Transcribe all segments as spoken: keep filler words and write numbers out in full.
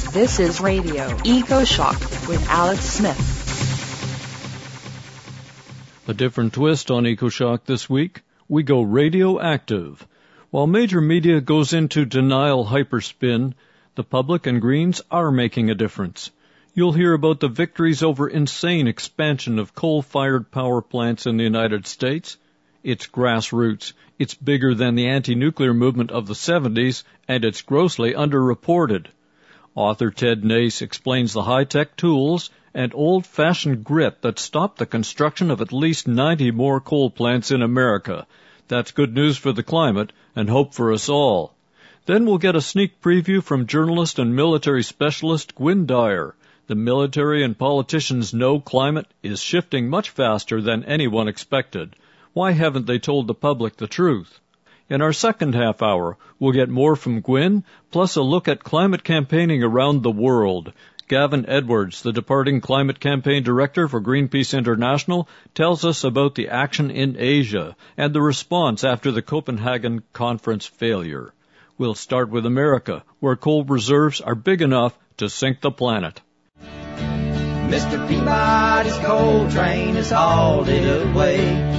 This is Radio EcoShock with Alex Smith. A different twist on EcoShock this week. We go radioactive. While major media goes into denial hyperspin, the public and Greens are making a difference. You'll hear about the victories over insane expansion of coal-fired power plants in the United States. It's grassroots. It's bigger than the anti-nuclear movement of the seventies, and it's grossly underreported. Author Ted Nace explains the high-tech tools and old-fashioned grit that stopped the construction of at least ninety more coal plants in America. That's good news for the climate and hope for us all. Then we'll get a sneak preview from journalist and military specialist Gwynne Dyer. The military and politicians know climate is shifting much faster than anyone expected. Why haven't they told the public the truth? In our second half hour, we'll get more from Gwynne, plus a look at climate campaigning around the world. Gavin Edwards, the departing climate campaign director for Greenpeace International, tells us about the action in Asia and the response after the Copenhagen conference failure. We'll start with America, where coal reserves are big enough to sink the planet. Mister Peabody's coal train is hauled it away.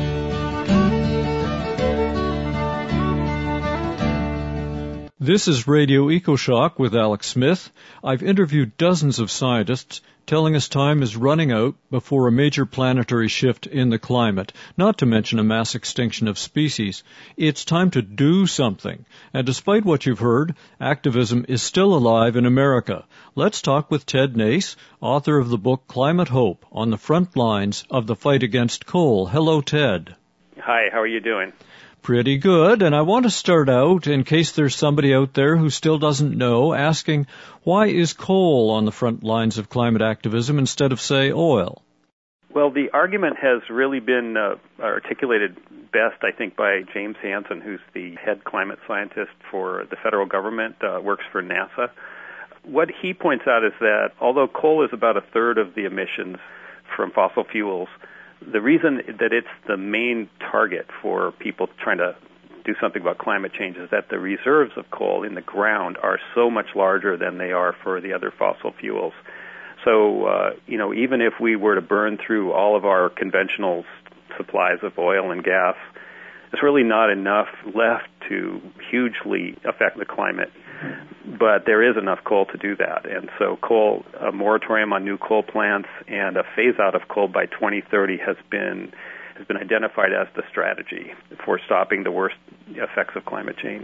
This is Radio EcoShock with Alex Smith. I've interviewed dozens of scientists telling us time is running out before a major planetary shift in the climate, not to mention a mass extinction of species. It's time to do something. And despite what you've heard, activism is still alive in America. Let's talk with Ted Nace, author of the book Climate Hope, on the front lines of the fight against coal. Hello, Ted. Hi, how are you doing? Pretty good, and I want to start out, in case there's somebody out there who still doesn't know, asking, why is coal on the front lines of climate activism instead of, say, oil? Well, the argument has really been uh, articulated best, I think, by James Hansen, who's the head climate scientist for the federal government, uh, works for NASA. What he points out is that although coal is about a third of the emissions from fossil fuels, the reason that it's the main target for people trying to do something about climate change is that the reserves of coal in the ground are so much larger than they are for the other fossil fuels. So, uh, you know, even if we were to burn through all of our conventional supplies of oil and gas, there's really not enough left to hugely affect the climate. But there is enough coal to do that. And so coal, a moratorium on new coal plants and a phase-out of coal by twenty thirty has been has been identified as the strategy for stopping the worst effects of climate change.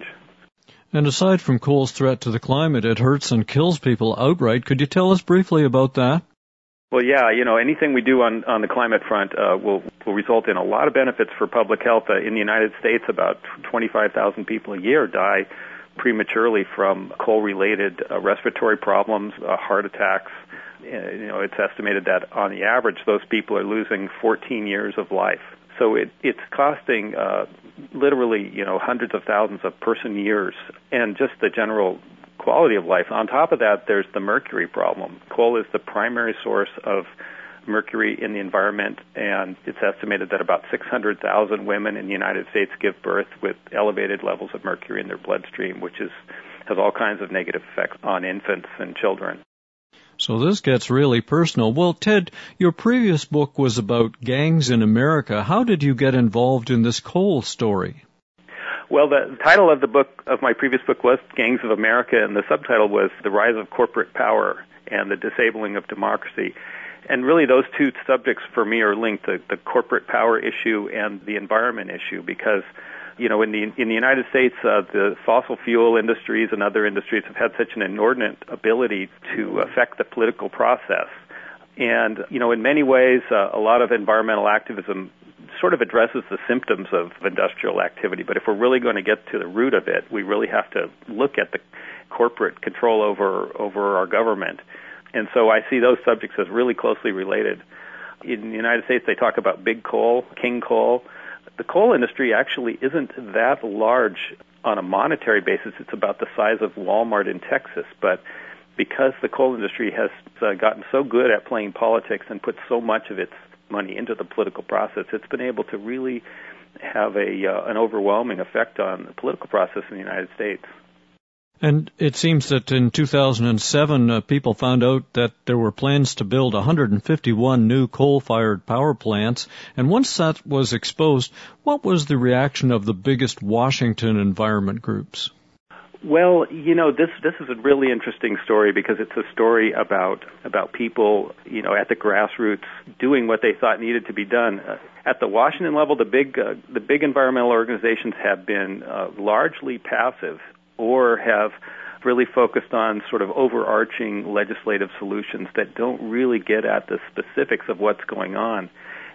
And aside from coal's threat to the climate, it hurts and kills people outright. Could you tell us briefly about that? Well, yeah, you know, anything we do on, on the climate front uh, will, will result in a lot of benefits for public health. Uh, in the United States, about twenty-five thousand people a year die prematurely from coal-related uh, respiratory problems, uh, heart attacks. Uh, you know, it's estimated that on the average, those people are losing fourteen years of life. So it, it's costing uh, literally, you know, hundreds of thousands of person years, and just the general quality of life. On top of that, there's the mercury problem. Coal is the primary source of mercury in the environment, and it's estimated that about six hundred thousand women in the United States give birth with elevated levels of mercury in their bloodstream, which is has all kinds of negative effects on infants and children. So this gets really personal. Well, Ted, your previous book was about gangs in America. How did you get involved in this coal story? Well, the title of the book, of my previous book, was Gangs of America, and the subtitle was The Rise of Corporate Power and the Disabling of Democracy. And really those two subjects for me are linked, the, the corporate power issue and the environment issue, because, you know, in the in the United States, uh, the fossil fuel industries and other industries have had such an inordinate ability to affect the political process. And, you know, in many ways, uh, a lot of environmental activism sort of addresses the symptoms of industrial activity. But if we're really going to get to the root of it, we really have to look at the corporate control over over our government. And so I see those subjects as really closely related. In the United States, they talk about big coal, king coal. The coal industry actually isn't that large on a monetary basis. It's about the size of Walmart in Texas. But because the coal industry has uh, gotten so good at playing politics and put so much of its money into the political process, it's been able to really have a uh, an overwhelming effect on the political process in the United States. And it seems that in two thousand seven, uh, people found out that there were plans to build one hundred fifty-one new coal-fired power plants. And once that was exposed, what was the reaction of the biggest Washington environment groups? Well, you know, this this is a really interesting story because it's a story about about people, you know, at the grassroots doing what they thought needed to be done. Uh, at the Washington level, the big uh, the big environmental organizations have been uh, largely passive, or have really focused on sort of overarching legislative solutions that don't really get at the specifics of what's going on.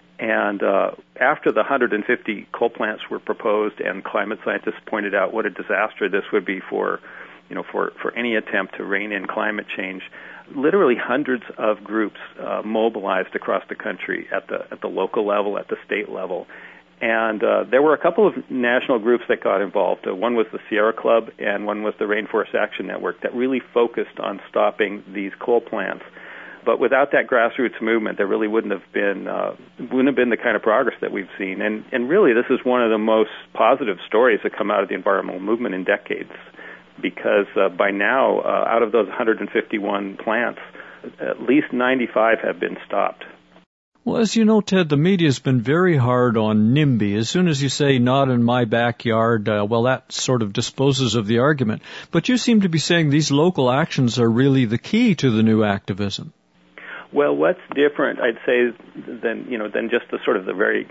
And uh, after the one hundred fifty coal plants were proposed, and climate scientists pointed out what a disaster this would be for, you know, for, for any attempt to rein in climate change, literally hundreds of groups uh, mobilized across the country at the at the local level, at the state level. And uh, there were a couple of national groups that got involved. Uh, one was the Sierra Club, and one was the Rainforest Action Network, that really focused on stopping these coal plants. But without that grassroots movement, there really wouldn't have been uh, wouldn't have been the kind of progress that we've seen. And and really, this is one of the most positive stories that come out of the environmental movement in decades, because uh, by now, uh, out of those one hundred fifty-one plants, at least ninety-five have been stopped. Well, as you know, Ted, the media's been very hard on NIMBY. As soon as you say, not in my backyard, uh, well, that sort of disposes of the argument. But you seem to be saying these local actions are really the key to the new activism. Well, what's different, I'd say, than, you know, than just the sort of the very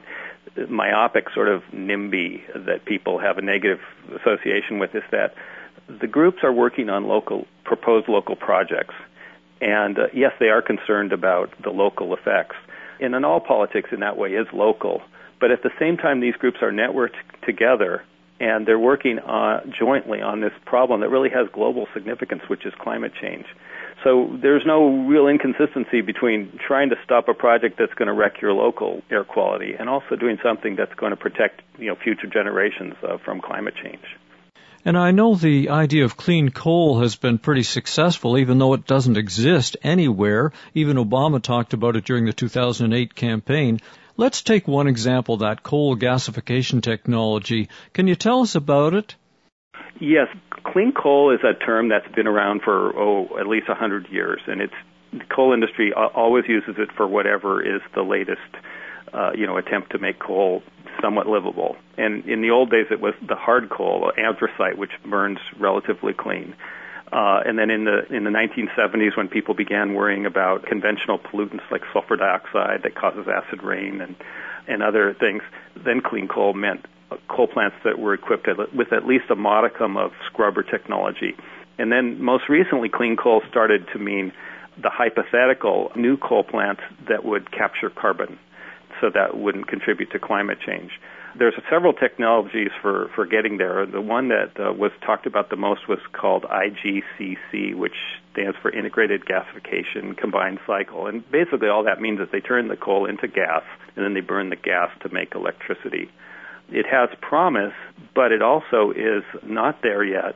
myopic sort of NIMBY that people have a negative association with, is that the groups are working on local, proposed local projects. And uh, yes, they are concerned about the local effects. And in all politics in that way is local. But at the same time, these groups are networked together, and they're working on, jointly on this problem that really has global significance, which is climate change. So there's no real inconsistency between trying to stop a project that's going to wreck your local air quality and also doing something that's going to protect, you know, future generations uh, from climate change. And I know the idea of clean coal has been pretty successful, even though it doesn't exist anywhere. Even Obama talked about it during the two thousand eight campaign. Let's take one example, that coal gasification technology. Can you tell us about it? Yes. Clean coal is a term that's been around for, oh, at least one hundred years, and it's the coal industry always uses it for whatever is the latest, uh, you know, attempt to make coal somewhat livable. And in the old days, it was the hard coal, anthracite, which burns relatively clean. Uh, and then in the in the nineteen seventies, when people began worrying about conventional pollutants like sulfur dioxide that causes acid rain and and other things, then clean coal meant coal plants that were equipped with at least a modicum of scrubber technology. And then most recently, clean coal started to mean the hypothetical new coal plants that would capture carbon, so that wouldn't contribute to climate change. There's several technologies for, for getting there. The one that uh, was talked about the most was called I G C C, which stands for Integrated Gasification Combined Cycle. And basically all that means is they turn the coal into gas, and then they burn the gas to make electricity. It has promise, but it also is not there yet.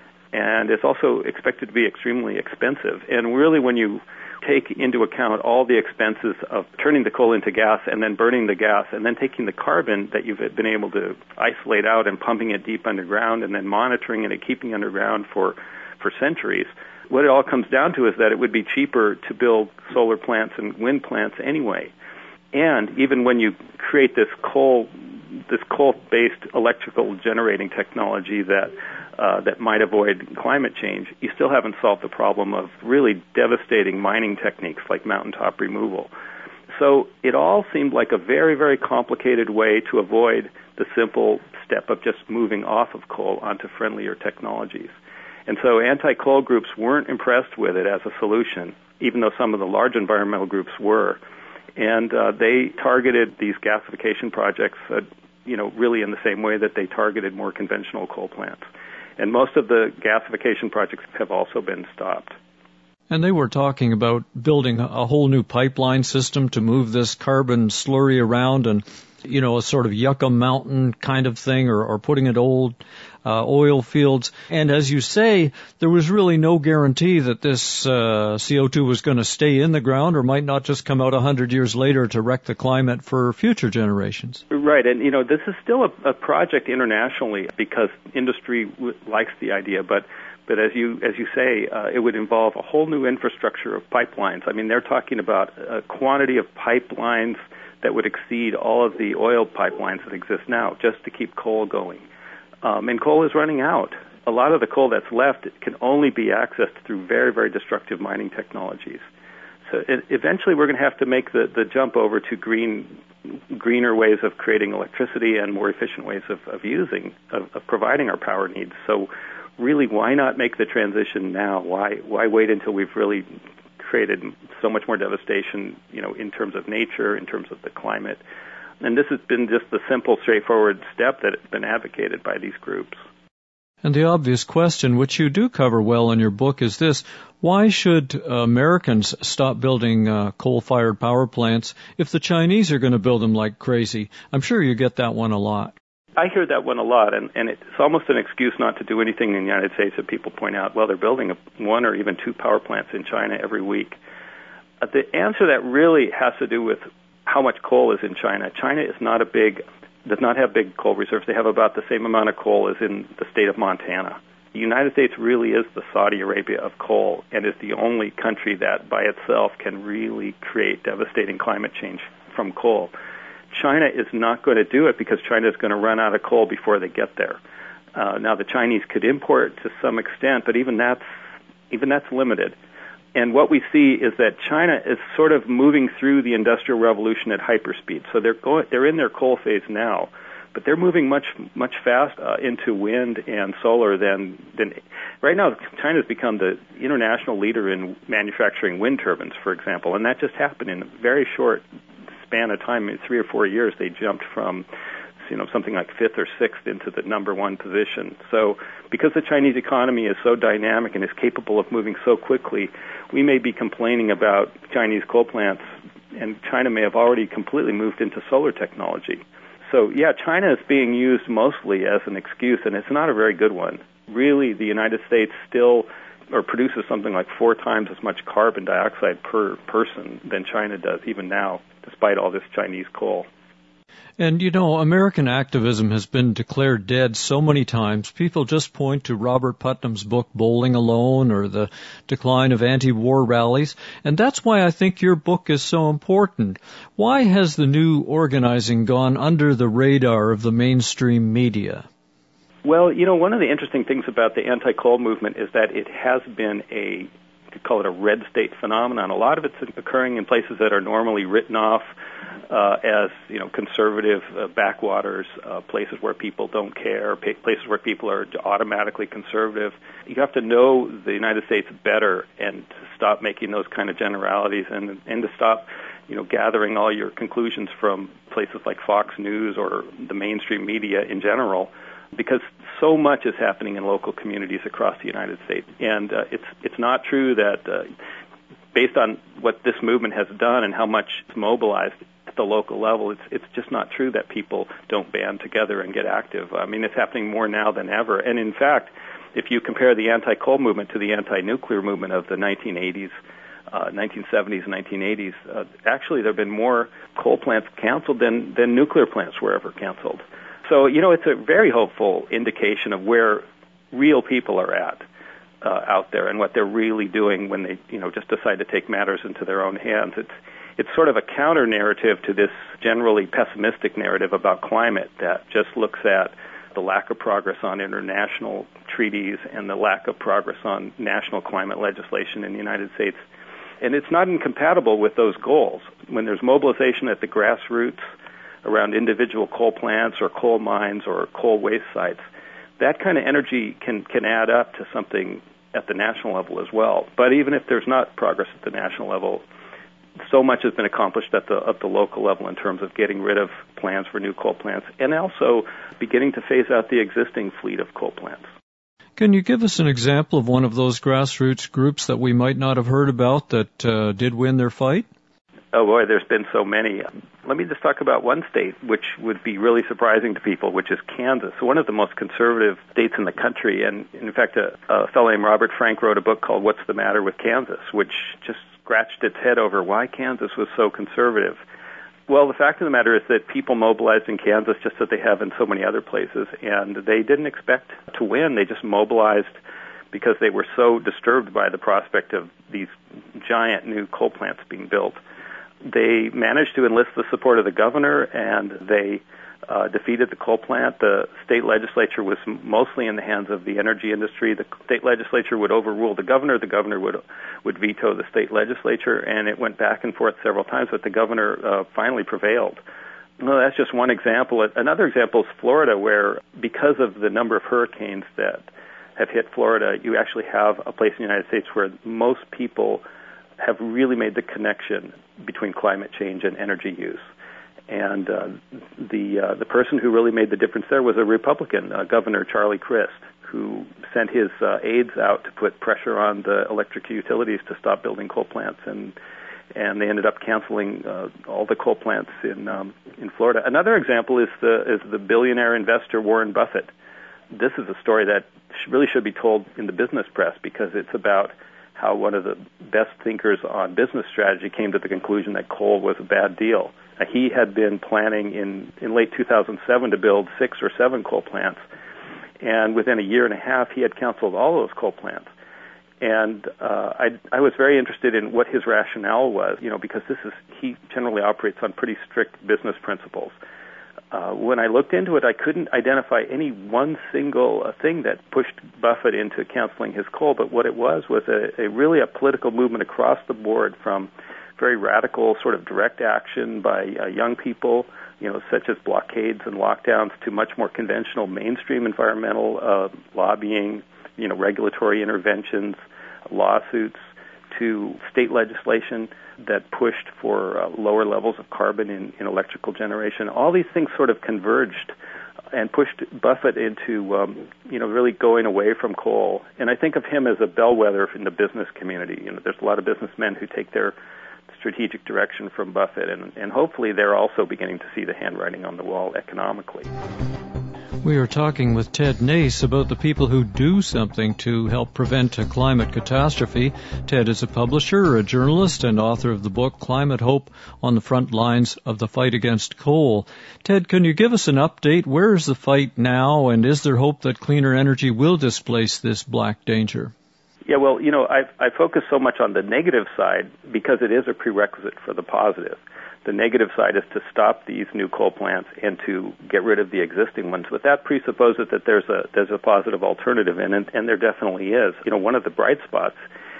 And it's also expected to be extremely expensive. And really, when you take into account all the expenses of turning the coal into gas and then burning the gas and then taking the carbon that you've been able to isolate out and pumping it deep underground and then monitoring it and keeping it underground for, for centuries, what it all comes down to is that it would be cheaper to build solar plants and wind plants anyway. And even when you create this coal, this coal-based electrical generating technology that Uh, that might avoid climate change, you still haven't solved the problem of really devastating mining techniques like mountaintop removal. So it all seemed like a very, very complicated way to avoid the simple step of just moving off of coal onto friendlier technologies. And so anti-coal groups weren't impressed with it as a solution, even though some of the large environmental groups were. And uh, they targeted these gasification projects, uh, you know, really in the same way that they targeted more conventional coal plants. And most of the gasification projects have also been stopped. And they were talking about building a whole new pipeline system to move this carbon slurry around and, you know, a sort of Yucca Mountain kind of thing, or, or putting it old uh, oil fields. And as you say, there was really no guarantee that this uh, C O two was going to stay in the ground or might not just come out one hundred years later to wreck the climate for future generations. Right. And, you know, this is still a, a project internationally because industry w- likes the idea, but But as you as you say, uh, it would involve a whole new infrastructure of pipelines. I mean, they're talking about a quantity of pipelines that would exceed all of the oil pipelines that exist now just to keep coal going. Um, and coal is running out. A lot of the coal that's left can only be accessed through very, very destructive mining technologies. So it, eventually we're going to have to make the, the jump over to green, greener ways of creating electricity and more efficient ways of, of using, of, of providing our power needs. So really, why not make the transition now? Why why wait until we've really created so much more devastation, you know, in terms of nature, in terms of the climate? And this has been just the simple, straightforward step that has been advocated by these groups. And the obvious question, which you do cover well in your book, is this: why should uh, Americans stop building uh, coal-fired power plants if the Chinese are going to build them like crazy? I'm sure you get that one a lot. I hear that one a lot, and, and it's almost an excuse not to do anything in the United States that people point out, well, they're building a, one or even two power plants in China every week. Uh, the answer to that really has to do with how much coal is in China. China is not a big, does not have big coal reserves. They have about the same amount of coal as in the state of Montana. The United States really is the Saudi Arabia of coal and is the only country that by itself can really create devastating climate change from coal. China is not going to do it because China is going to run out of coal before they get there. Uh, now, the Chinese could import to some extent, but even that's even that's limited. And what we see is that China is sort of moving through the Industrial Revolution at hyperspeed. So they're going, they're in their coal phase now, but they're moving much much fast uh, into wind and solar than than right now. China's become the international leader in manufacturing wind turbines, for example, and that just happened in a very short span of time. In three or four years, they jumped from, you know, something like fifth or sixth into the number one position. So because the Chinese economy is so dynamic and is capable of moving so quickly, we may be complaining about Chinese coal plants, and China may have already completely moved into solar technology. So, yeah, China is being used mostly as an excuse, and it's not a very good one. Really, the United States still or produces something like four times as much carbon dioxide per person than China does even now, despite all this Chinese coal. And, you know, American activism has been declared dead so many times. People just point to Robert Putnam's book, Bowling Alone, or the decline of anti-war rallies. And that's why I think your book is so important. Why has the new organizing gone under the radar of the mainstream media? Well, you know, one of the interesting things about the anti-coal movement is that it has been a, you could call it a red state phenomenon. A lot of it's occurring in places that are normally written off uh, as, you know, conservative uh, backwaters, uh, places where people don't care, places where people are automatically conservative. You have to know the United States better and to stop making those kind of generalities and and to stop, you know, gathering all your conclusions from places like Fox News or the mainstream media in general, because so much is happening in local communities across the United States. And uh, it's it's not true that, uh, based on what this movement has done and how much it's mobilized at the local level, it's it's just not true that people don't band together and get active. I mean, it's happening more now than ever. And in fact, if you compare the anti-coal movement to the anti-nuclear movement of the nineteen eighties, uh, nineteen seventies and nineteen eighties, uh, actually there have been more coal plants canceled than, than nuclear plants were ever canceled. So, you know, it's a very hopeful indication of where real people are at uh, out there and what they're really doing when they, you know, just decide to take matters into their own hands. It's it's sort of a counter-narrative to this generally pessimistic narrative about climate that just looks at the lack of progress on international treaties and the lack of progress on national climate legislation in the United States. And it's not incompatible with those goals. When there's mobilization at the grassroots around individual coal plants or coal mines or coal waste sites, that kind of energy can, can add up to something at the national level as well. But even if there's not progress at the national level, so much has been accomplished at the at the local level in terms of getting rid of plans for new coal plants and also beginning to phase out the existing fleet of coal plants. Can you give us an example of one of those grassroots groups that we might not have heard about that uh, did win their fight? Oh, boy, there's been so many. Let me just talk about one state which would be really surprising to people, which is Kansas, one of the most conservative states in the country. And, in fact, a, a fellow named Robert Frank wrote a book called What's the Matter with Kansas, which just scratched its head over why Kansas was so conservative. Well, the fact of the matter is that people mobilized in Kansas just as they have in so many other places, and they didn't expect to win. They just mobilized because they were so disturbed by the prospect of these giant new coal plants being built. They managed to enlist the support of the governor, and they uh, defeated the coal plant. The state legislature was mostly in the hands of the energy industry. The state legislature would overrule the governor. The governor would would veto the state legislature, and it went back and forth several times, but the governor uh, finally prevailed. Well, that's just one example. Another example is Florida, where because of the number of hurricanes that have hit Florida, you actually have a place in the United States where most people have really made the connection between climate change and energy use. And uh, the uh, the person who really made the difference there was a Republican, uh, Governor Charlie Crist, who sent his uh, aides out to put pressure on the electric utilities to stop building coal plants, and and they ended up canceling uh, all the coal plants in um, in Florida. Another example is the is the billionaire investor Warren Buffett. This is a story that really should be told in the business press, because it's about how one of the best thinkers on business strategy came to the conclusion that coal was a bad deal. Uh, he had been planning in, in late two thousand seven to build six or seven coal plants, and within a year and a half, he had canceled all those coal plants. And uh, I, I was very interested in what his rationale was, you know, because this is he generally operates on pretty strict business principles. Uh, when I looked into it, I couldn't identify any one single uh, thing that pushed Buffett into canceling his coal, but what it was was a, a really a political movement across the board, from very radical sort of direct action by uh, young people, you know, such as blockades and lockdowns, to much more conventional mainstream environmental uh, lobbying, you know, regulatory interventions, lawsuits, to state legislation that pushed for uh, lower levels of carbon in, in electrical generation. All these things sort of converged and pushed Buffett into, um, you know, really going away from coal. And I think of him as a bellwether in the business community. You know, there's a lot of businessmen who take their strategic direction from Buffett, and, and hopefully they're also beginning to see the handwriting on the wall economically. We are talking with Ted Nace about the people who do something to help prevent a climate catastrophe. Ted is a publisher, a journalist, and author of the book Climate Hope: On the Front Lines of the Fight Against Coal. Ted, can you give us an update? Where is the fight now, and is there hope that cleaner energy will displace this black danger? Yeah, well, you know, I I focus so much on the negative side because it is a prerequisite for the positive. The negative side is to stop these new coal plants and to get rid of the existing ones. But that presupposes that there's a there's a positive alternative, in, and, and there definitely is. You know, one of the bright spots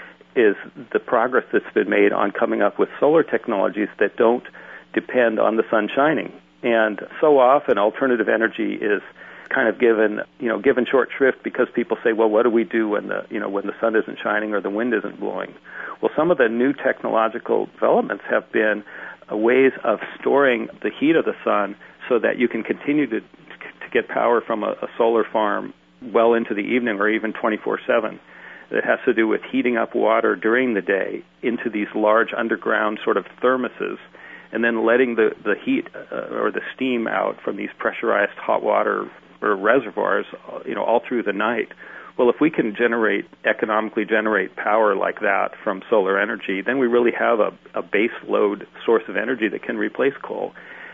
is the progress that's been made on coming up with solar technologies that don't depend on the sun shining. And so often, alternative energy is kind of given, you know, given short shrift because people say, well, what do we do when the, you know, when the sun isn't shining or the wind isn't blowing? Well, some of the new technological developments have been ways of storing the heat of the sun so that you can continue to to get power from a, a solar farm well into the evening or even twenty-four seven. It has to do with heating up water during the day into these large underground sort of thermoses, and then letting the, the heat uh, or the steam out from these pressurized hot water or reservoirs, you know, all through the night. Well, if we can generate, economically generate power like that from solar energy, then we really have a, a base load source of energy that can replace coal.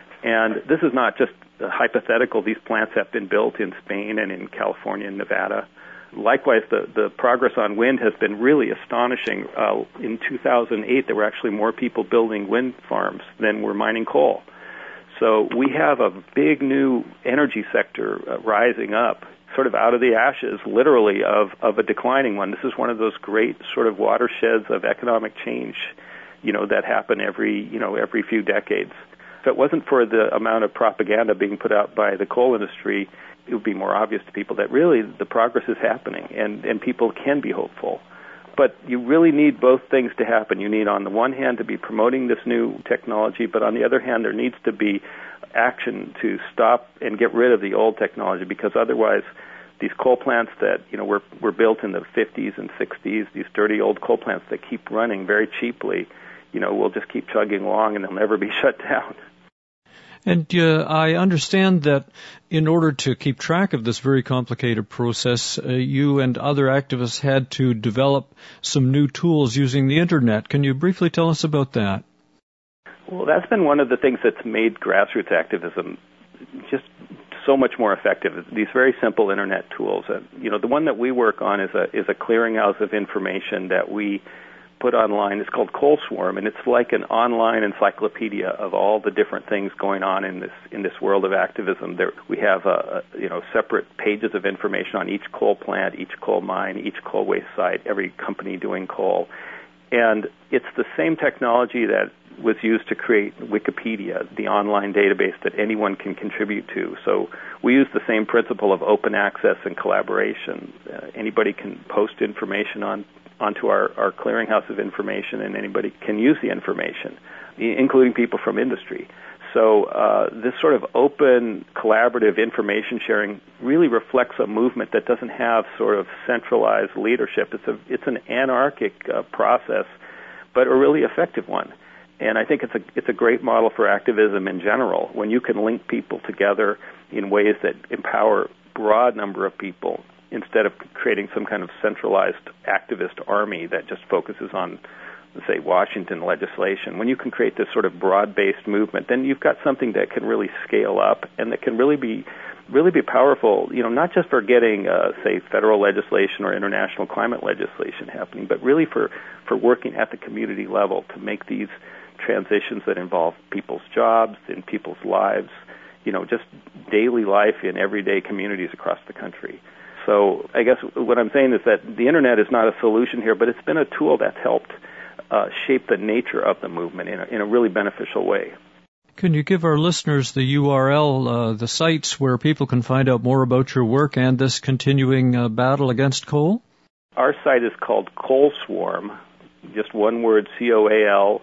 And this is not just hypothetical. These plants have been built in Spain and in California and Nevada. Likewise, the, the progress on wind has been really astonishing. Uh, in two thousand eight, there were actually more people building wind farms than were mining coal. So we have a big new energy sector uh, rising up, sort of out of the ashes, literally, of, of a declining one. This is one of those great sort of watersheds of economic change, you know, that happen every, you know, every few decades. If it wasn't for the amount of propaganda being put out by the coal industry, it would be more obvious to people that really the progress is happening and, and people can be hopeful. But you really need both things to happen. You need, on the one hand, to be promoting this new technology, but on the other hand, there needs to be action to stop and get rid of the old technology, because otherwise these coal plants that, you know, were, were built in the fifties and sixties, these dirty old coal plants that keep running very cheaply, you know, will just keep chugging along and they'll never be shut down. And uh, I understand that in order to keep track of this very complicated process, uh, you and other activists had to develop some new tools using the Internet. Can you briefly tell us about that? Well, that's been one of the things that's made grassroots activism just so much more effective. These very simple internet tools. Uh, you know, the one that we work on is a is a clearinghouse of information that we put online. It's called CoalSwarm, and it's like an online encyclopedia of all the different things going on in this in this world of activism. There, we have uh, you know separate pages of information on each coal plant, each coal mine, each coal waste site, every company doing coal, and it's the same technology that was used to create Wikipedia, the online database that anyone can contribute to. So we use the same principle of open access and collaboration. Uh, anybody can post information on onto our, our clearinghouse of information, and anybody can use the information, including people from industry. So uh, this sort of open, collaborative information sharing really reflects a movement that doesn't have sort of centralized leadership. It's a it's an anarchic uh, process, but a really effective one. And I think it's a it's a great model for activism in general, when you can link people together in ways that empower a broad number of people, instead of creating some kind of centralized activist army that just focuses on, say, Washington legislation. When you can create this sort of broad-based movement, then you've got something that can really scale up and that can really be really be powerful, you know, not just for getting, uh, say, federal legislation or international climate legislation happening, but really for, for working at the community level to make these transitions that involve people's jobs and people's lives, you know, just daily life in everyday communities across the country. So I guess what I'm saying is that the Internet is not a solution here, but it's been a tool that's helped uh, shape the nature of the movement in a, in a really beneficial way. Can you give our listeners the U R L, uh, the sites where people can find out more about your work and this continuing uh, battle against coal? Our site is called CoalSwarm, just one word, C O A L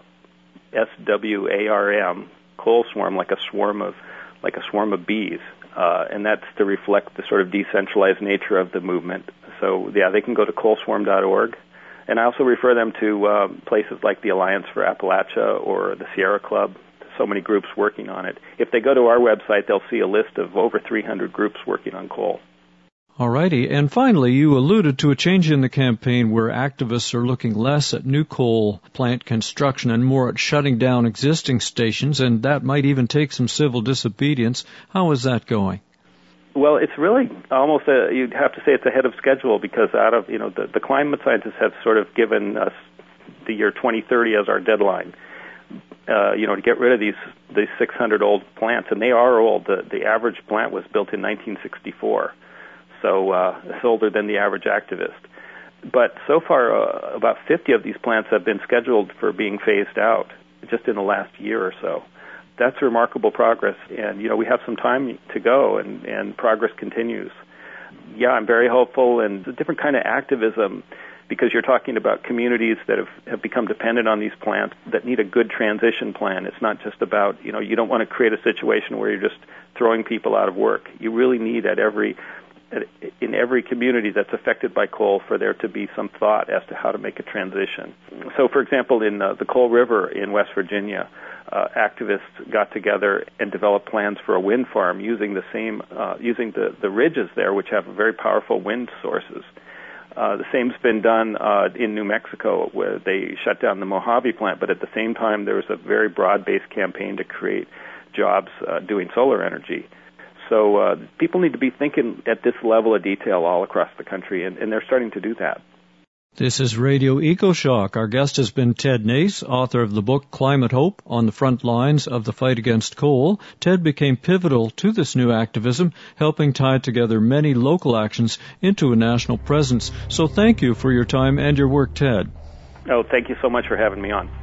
S W A R M, CoalSwarm, like a swarm of like a swarm of bees. Uh, and that's to reflect the sort of decentralized nature of the movement. So, yeah, they can go to coal swarm dot org. And I also refer them to uh, places like the Alliance for Appalachia or the Sierra Club. So many groups working on it. If they go to our website, they'll see a list of over three hundred groups working on coal. All righty. And finally, you alluded to a change in the campaign where activists are looking less at new coal plant construction and more at shutting down existing stations, and that might even take some civil disobedience. How is that going? Well, it's really almost a, you'd have to say it's ahead of schedule, because out of, you know, the, the climate scientists have sort of given us the year twenty thirty as our deadline, uh, you know, to get rid of these, these six hundred old plants, and they are old. The, the average plant was built in nineteen sixty-four. So uh, it's older than the average activist. But so far, uh, about fifty of these plants have been scheduled for being phased out just in the last year or so. That's remarkable progress, and, you know, we have some time to go, and, and progress continues. Yeah, I'm very hopeful, and it's a different kind of activism, because you're talking about communities that have, have become dependent on these plants that need a good transition plan. It's not just about, you know, you don't want to create a situation where you're just throwing people out of work. You really need at every in every community that's affected by coal for there to be some thought as to how to make a transition. So, for example, in uh, the Coal River in West Virginia, uh, activists got together and developed plans for a wind farm using the same, uh, using the, the ridges there, which have very powerful wind sources. Uh, the same's been done uh, in New Mexico, where they shut down the Mojave plant, but at the same time there was a very broad-based campaign to create jobs uh, doing solar energy. So uh, people need to be thinking at this level of detail all across the country, and, and they're starting to do that. This is Radio EcoShock. Our guest has been Ted Nace, author of the book Climate Hope, On the Front Lines of the Fight Against Coal. Ted became pivotal to this new activism, helping tie together many local actions into a national presence. So thank you for your time and your work, Ted. Oh, thank you so much for having me on.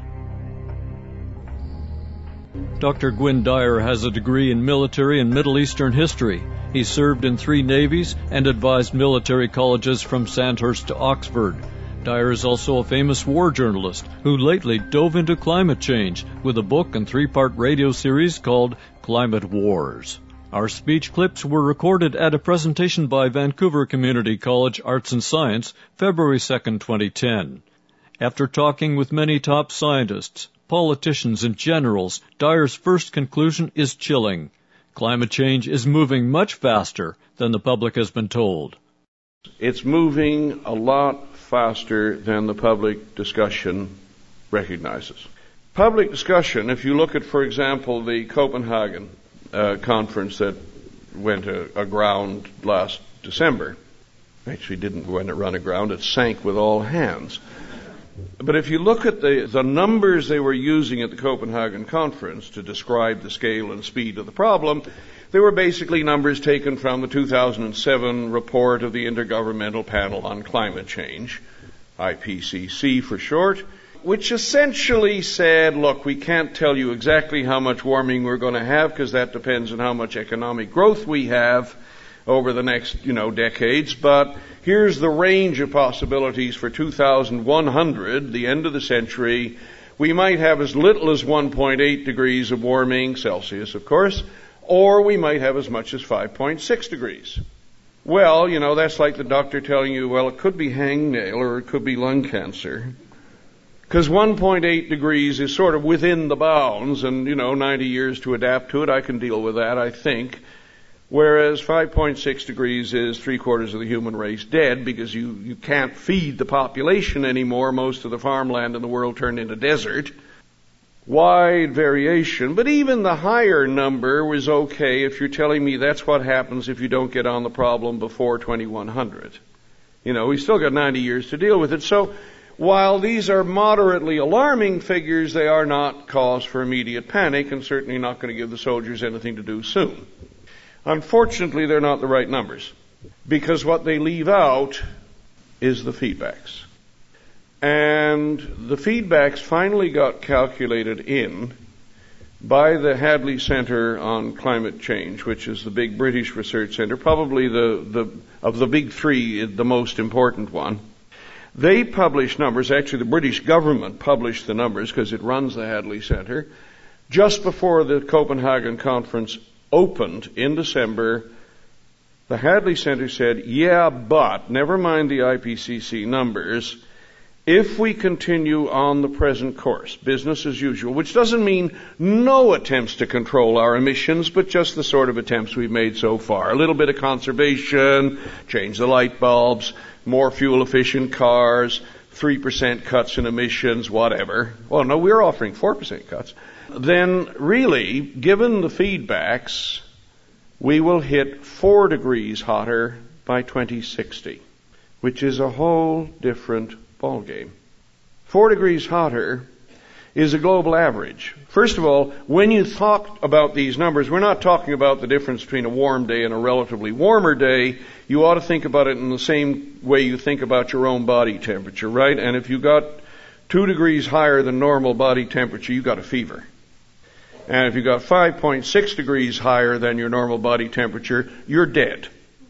Doctor Gwynne Dyer has a degree in military and Middle Eastern history. He served in three navies and advised military colleges from Sandhurst to Oxford. Dyer is also a famous war journalist who lately dove into climate change with a book and three-part radio series called Climate Wars. Our speech clips were recorded at a presentation by Vancouver Community College Arts and Science, February second, twenty ten. After talking with many top scientists, politicians, and generals, Dyer's first conclusion is chilling. Climate change is moving much faster than the public has been told. It's moving a lot faster than the public discussion recognizes. Public discussion, if you look at, for example, the Copenhagen uh, conference that went a- aground last December. Actually didn't when it run aground, it sank with all hands. But if you look at the, the numbers they were using at the Copenhagen conference to describe the scale and speed of the problem, they were basically numbers taken from the two thousand seven report of the Intergovernmental Panel on Climate Change, I P C C for short, which essentially said, look, we can't tell you exactly how much warming we're going to have because that depends on how much economic growth we have over the next, you know, decades, but here's the range of possibilities for two thousand one hundred, the end of the century. We might have as little as one point eight degrees of warming, Celsius, of course, or we might have as much as five point six degrees. Well, you know, that's like the doctor telling you, well, it could be hangnail or it could be lung cancer. Because one point eight degrees is sort of within the bounds, and, you know, ninety years to adapt to it, I can deal with that, I think. Whereas five point six degrees is three quarters of the human race dead because you, you can't feed the population anymore. Most of the farmland in the world turned into desert. Wide variation, but even the higher number was okay if you're telling me that's what happens if you don't get on the problem before twenty-one hundred. You know, we still got ninety years to deal with it. So while these are moderately alarming figures, they are not cause for immediate panic and certainly not going to give the soldiers anything to do soon. Unfortunately, they're not the right numbers because what they leave out is the feedbacks. And the feedbacks finally got calculated in by the Hadley Center on Climate Change, which is the big British research center, probably the, the of the big three, the most important one. They published numbers, actually the British government published the numbers because it runs the Hadley Center, just before the Copenhagen conference opened in December. The Hadley Center said, yeah, but, never mind the I P C C numbers, if we continue on the present course, business as usual, which doesn't mean no attempts to control our emissions, but just the sort of attempts we've made so far. A little bit of conservation, change the light bulbs, more fuel-efficient cars, three percent cuts in emissions, whatever. Well, no, we're offering four percent cuts. Then really, given the feedbacks, we will hit four degrees hotter by twenty sixty, which is a whole different ballgame. Four degrees hotter is a global average. First of all, when you talk about these numbers, we're not talking about the difference between a warm day and a relatively warmer day. You ought to think about it in the same way you think about your own body temperature, right? And if you got two degrees higher than normal body temperature, you got a fever. And if you got five point six degrees higher than your normal body temperature, you're dead.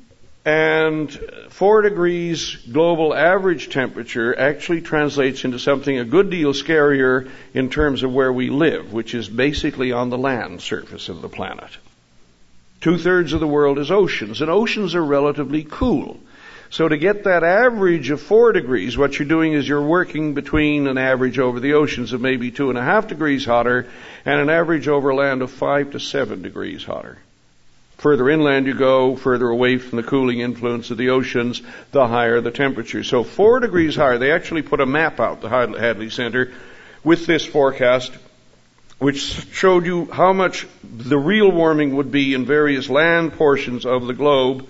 And four degrees global average temperature actually translates into something a good deal scarier in terms of where we live, which is basically on the land surface of the planet. Two-thirds of the world is oceans, and oceans are relatively cool. So to get that average of four degrees, what you're doing is you're working between an average over the oceans of maybe two and a half degrees hotter and an average over land of five to seven degrees hotter. Further inland you go, further away from the cooling influence of the oceans, the higher the temperature. So four degrees higher. They actually put a map out, the Hadley Center, with this forecast, which showed you how much the real warming would be in various land portions of the globe.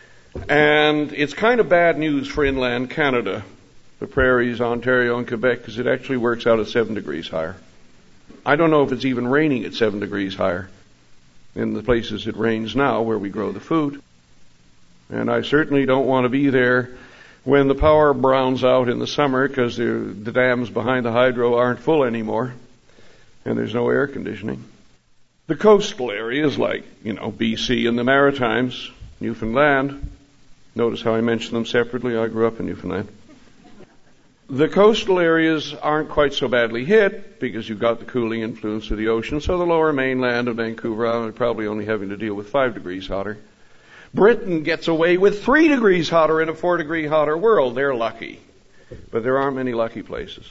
And it's kind of bad news for inland Canada, the prairies, Ontario, and Quebec, because it actually works out at seven degrees higher. I don't know if it's even raining at seven degrees higher in the places it rains now where we grow the food. And I certainly don't want to be there when the power browns out in the summer because the, the dams behind the hydro aren't full anymore and there's no air conditioning. The coastal areas like, you know, B C and the Maritimes, Newfoundland, notice how I mention them separately. I grew up in Newfoundland. The coastal areas aren't quite so badly hit because you've got the cooling influence of the ocean, so the lower mainland of Vancouver Island are probably only having to deal with five degrees hotter. Britain gets away with three degrees hotter in a four degree hotter world. They're lucky. But there aren't many lucky places.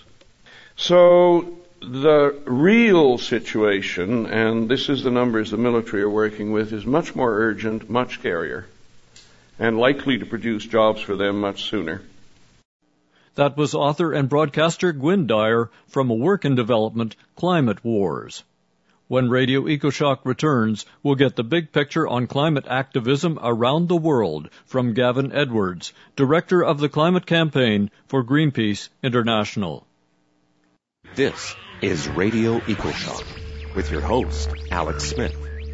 So the real situation, and this is the numbers the military are working with, is much more urgent, much scarier, and likely to produce jobs for them much sooner. That was author and broadcaster Gwynne Dyer from A Work in Development, Climate Wars. When Radio EcoShock returns, we'll get the big picture on climate activism around the world from Gavin Edwards, Director of the Climate Campaign for Greenpeace International. This is Radio EcoShock with your host, Alex Smith.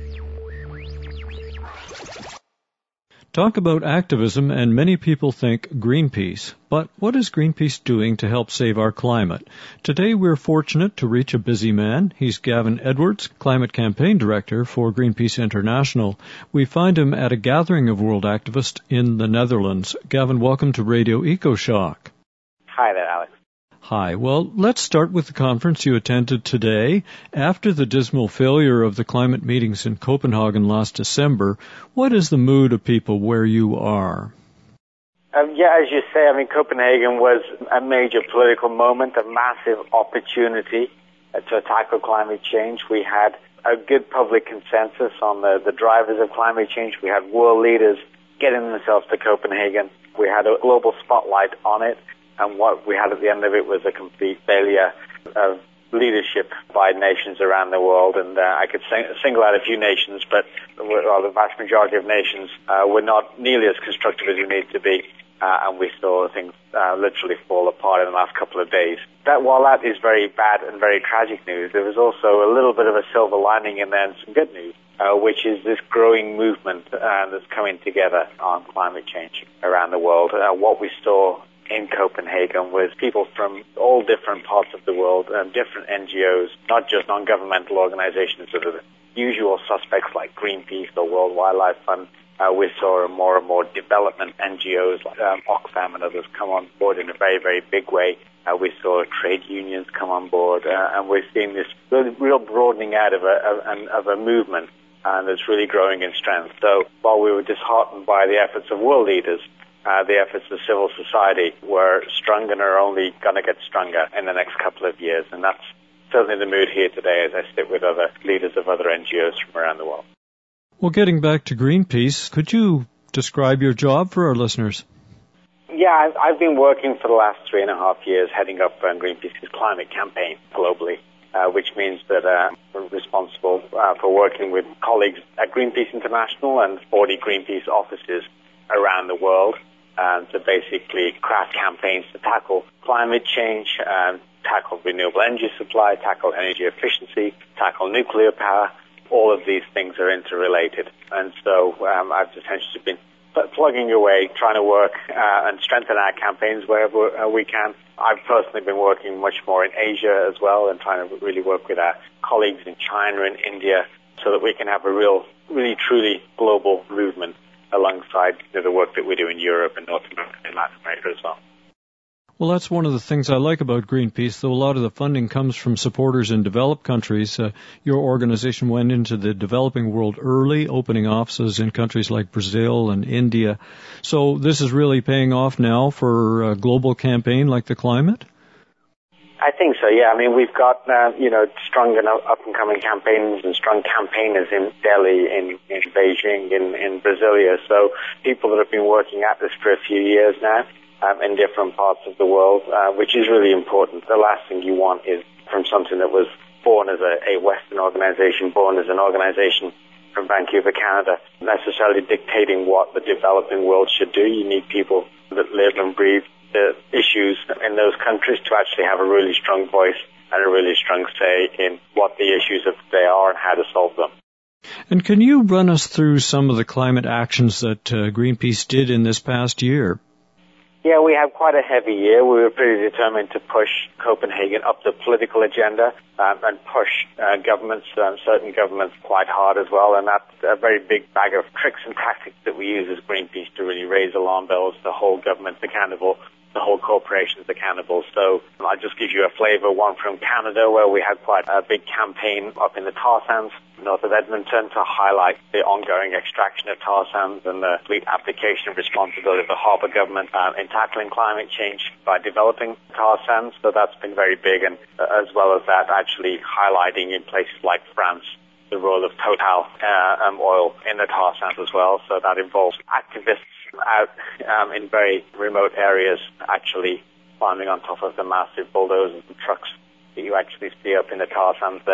Talk about activism, and many people think Greenpeace. But what is Greenpeace doing to help save our climate? Today we're fortunate to reach a busy man. He's Gavin Edwards, Climate Campaign Director for Greenpeace International. We find him at a gathering of world activists in the Netherlands. Gavin, welcome to Radio EcoShock. Hi there, Alex. Hi. Well, let's start with the conference you attended today. After the dismal failure of the climate meetings in Copenhagen last December, what is the mood of people where you are? Um, yeah, as you say, I mean, Copenhagen was a major political moment, a massive opportunity uh, to tackle climate change. We had a good public consensus on the, the drivers of climate change. We had world leaders getting themselves to Copenhagen. We had a global spotlight on it. And what we had at the end of it was a complete failure of leadership by nations around the world. And uh, I could sing, single out a few nations, but well, the vast majority of nations uh, were not nearly as constructive as we need to be. Uh, and we saw things uh, literally fall apart in the last couple of days. That, while that is very bad and very tragic news, there was also a little bit of a silver lining in there and some good news, uh, which is this growing movement uh, that's coming together on climate change around the world. Uh, what we saw in Copenhagen was people from all different parts of the world, um, different N G Os, not just non-governmental organizations, sort of the usual suspects like Greenpeace or World Wildlife Fund. Uh, we saw more and more development N G Os like um, Oxfam and others come on board in a very, very big way. Uh, we saw trade unions come on board, uh, and we're seeing this real broadening out of a, of, of a movement uh, that's really growing in strength. So while we were disheartened by the efforts of world leaders, Uh, the efforts of civil society were strong and are only going to get stronger in the next couple of years. And that's certainly the mood here today as I sit with other leaders of other N G Os from around the world. Well, getting back to Greenpeace, could you describe your job for our listeners? Yeah, I've, I've been working for the last three and a half years heading up um, Greenpeace's climate campaign globally, uh, which means that uh, we're responsible uh, for working with colleagues at Greenpeace International and forty Greenpeace offices around the world. Um, to basically craft campaigns to tackle climate change, um, tackle renewable energy supply, tackle energy efficiency, tackle nuclear power. All of these things are interrelated. And so um, I've essentially been plugging away, trying to work uh, and strengthen our campaigns wherever uh, we can. I've personally been working much more in Asia as well and trying to really work with our colleagues in China and India so that we can have a real, really, truly global movement alongside you know, the work that we do in Europe and North America and Latin America as well. Well, that's one of the things I like about Greenpeace, though a lot of the funding comes from supporters in developed countries. Uh, your organization went into the developing world early, opening offices in countries like Brazil and India. So this is really paying off now for a global campaign like the climate? I think so, yeah. I mean, we've got, uh, you know, strong and up-and-coming campaigns and strong campaigners in Delhi, in, in Beijing, in, in Brasilia. So people that have been working at this for a few years now um, in different parts of the world, uh, which is really important. The last thing you want is from something that was born as a, a Western organization, born as an organization from Vancouver, Canada, necessarily dictating what the developing world should do. You need people that live and breathe the issues in those countries to actually have a really strong voice and a really strong say in what the issues of today are and how to solve them. And can you run us through some of the climate actions that uh, Greenpeace did in this past year? Yeah, we had quite a heavy year. We were pretty determined to push Copenhagen up the political agenda um, and push uh, governments, um, certain governments, quite hard as well. And that's a very big bag of tricks and tactics that we use as Greenpeace to really raise alarm bells, to hold governments accountable, the whole corporations accountable. So I'll just give you a flavor, one from Canada, where we had quite a big campaign up in the tar sands north of Edmonton to highlight the ongoing extraction of tar sands and the complete application of responsibility of the Harbour government um, in tackling climate change by developing tar sands. So that's been very big, and uh, as well as that, actually highlighting in places like France the role of Total uh, um, oil in the tar sands as well. So that involves activists out um, in very remote areas actually climbing on top of the massive bulldozers and trucks that you actually see up in the tar sands there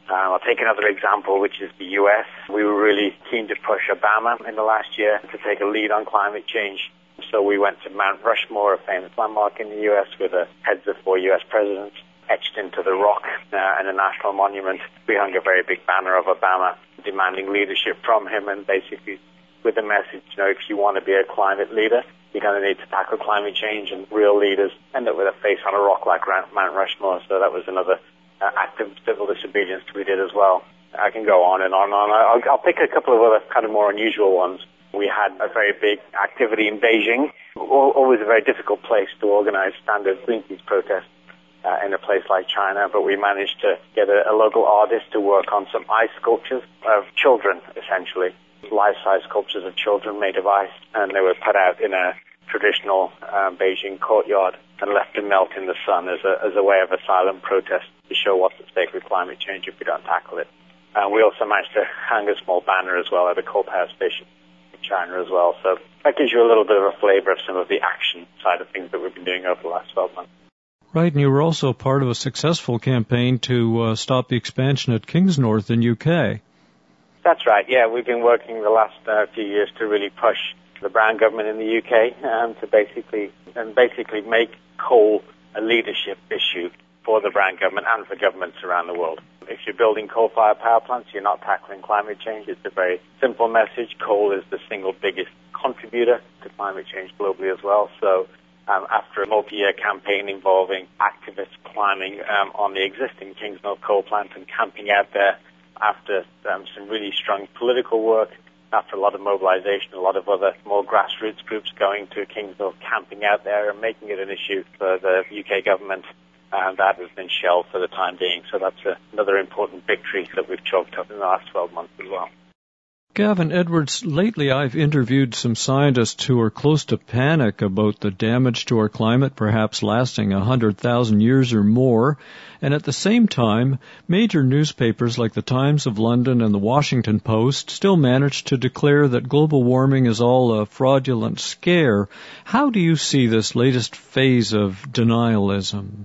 Uh, I'll take another example, which is the U S. We were really keen to push Obama in the last year to take a lead on climate change. So we went to Mount Rushmore, a famous landmark in the U S, with the heads of four U S presidents etched into the rock uh, and a national monument. We hung a very big banner of Obama demanding leadership from him, and basically with the message, you know, if you want to be a climate leader, you're going to need to tackle climate change, and real leaders end up with a face on a rock like Mount Rushmore. So that was another uh, act of civil disobedience we did as well. I can go on and on and on. I'll, I'll pick a couple of other kind of more unusual ones. We had a very big activity in Beijing, always a very difficult place to organize standard Greenpeace protests uh, in a place like China, but we managed to get a, a local artist to work on some ice sculptures of children, essentially, life-size sculptures of children made of ice, and they were put out in a traditional uh, Beijing courtyard and left to melt in the sun as a, as a way of a silent protest to show what's at stake with climate change if we don't tackle it. Uh, we also managed to hang a small banner as well at a coal power station in China as well. So that gives you a little bit of a flavor of some of the action side of things that we've been doing over the last twelve months. Right, and you were also part of a successful campaign to uh, stop the expansion at Kingsnorth in U K. That's right, yeah. We've been working the last uh, few years to really push the Brown government in the U K um, to basically and basically make coal a leadership issue for the Brown government and for governments around the world. If you're building coal-fired power plants, you're not tackling climate change. It's a very simple message. Coal is the single biggest contributor to climate change globally as well. So um, after a multi-year campaign involving activists climbing um, on the existing Kingsnorth coal plant and camping out there, after um, some really strong political work, after a lot of mobilization, a lot of other more grassroots groups going to Kingsnorth, camping out there and making it an issue for the U K government, and that has been shelved for the time being. So that's a, another important victory that we've chalked up in the last twelve months as well. Gavin Edwards, lately I've interviewed some scientists who are close to panic about the damage to our climate, perhaps lasting one hundred thousand years or more. And at the same time, major newspapers like the Times of London and the Washington Post still manage to declare that global warming is all a fraudulent scare. How do you see this latest phase of denialism?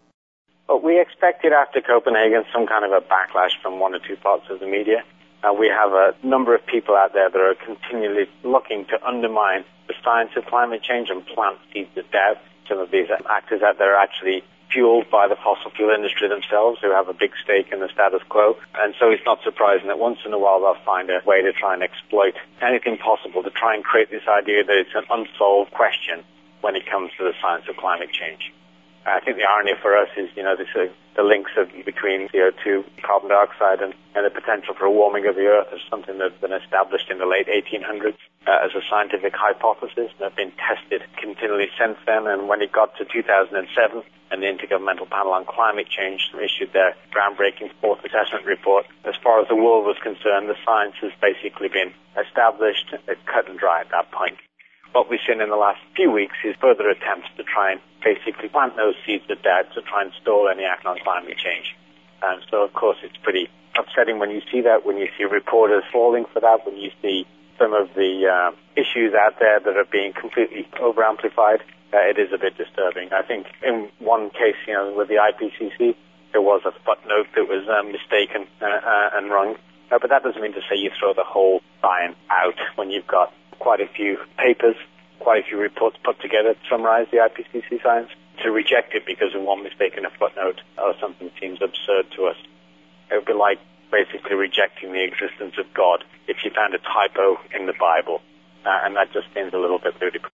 Well, we expected after Copenhagen some kind of a backlash from one or two parts of the media. Uh, we have a number of people out there that are continually looking to undermine the science of climate change and plant seeds of doubt. Some of these actors out there are actually fueled by the fossil fuel industry themselves, who have a big stake in the status quo. And so it's not surprising that once in a while they'll find a way to try and exploit anything possible to try and create this idea that it's an unsolved question when it comes to the science of climate change. I think the irony for us is, you know, this, uh, the links of, between C O two, carbon dioxide, and, and the potential for a warming of the Earth is something that's been established in the late eighteen hundreds uh, as a scientific hypothesis and have been tested continually since then. And when it got to two thousand seven and the Intergovernmental Panel on Climate Change issued their groundbreaking fourth assessment report, as far as the world was concerned, the science has basically been established, cut and dry at that point. What we've seen in the last few weeks is further attempts to try and basically plant those seeds of doubt to try and stall any action on climate change. And so, of course, it's pretty upsetting when you see that, when you see reporters falling for that, when you see some of the uh, issues out there that are being completely over-amplified. Uh, it is a bit disturbing. I think in one case, you know, with the I P C C, there was a footnote that was um, mistaken uh, uh, and wrong. Uh, but that doesn't mean to say you throw the whole science out when you've got quite a few papers, quite a few reports put together to summarize the I P C C science. To reject it because of one mistake in a footnote or something seems absurd to us. It would be like basically rejecting the existence of God if you found a typo in the Bible. Uh, and that just seems a little bit ludicrous.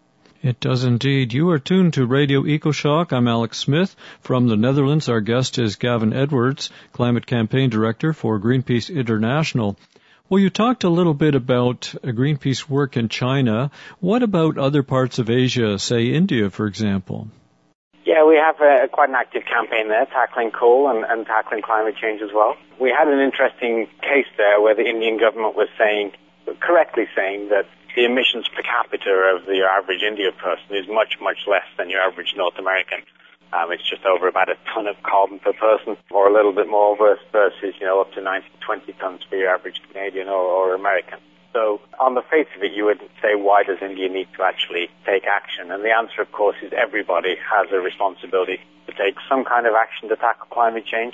It does indeed. You are tuned to Radio EcoShock. I'm Alex Smith. From the Netherlands, our guest is Gavin Edwards, Climate Campaign Director for Greenpeace International. Well, you talked a little bit about Greenpeace work in China. What about other parts of Asia, say India, for example? Yeah, we have a, quite an active campaign there, tackling coal and, and tackling climate change as well. We had an interesting case there where the Indian government was saying, correctly saying, that the emissions per capita of the average Indian person is much, much less than your average North American. Um, it's just over about a ton of carbon per person, or a little bit more versus, you know, up to ninety, twenty tons for your average Canadian or, or American. So on the face of it, you would say, why does India need to actually take action? And the answer, of course, is everybody has a responsibility to take some kind of action to tackle climate change.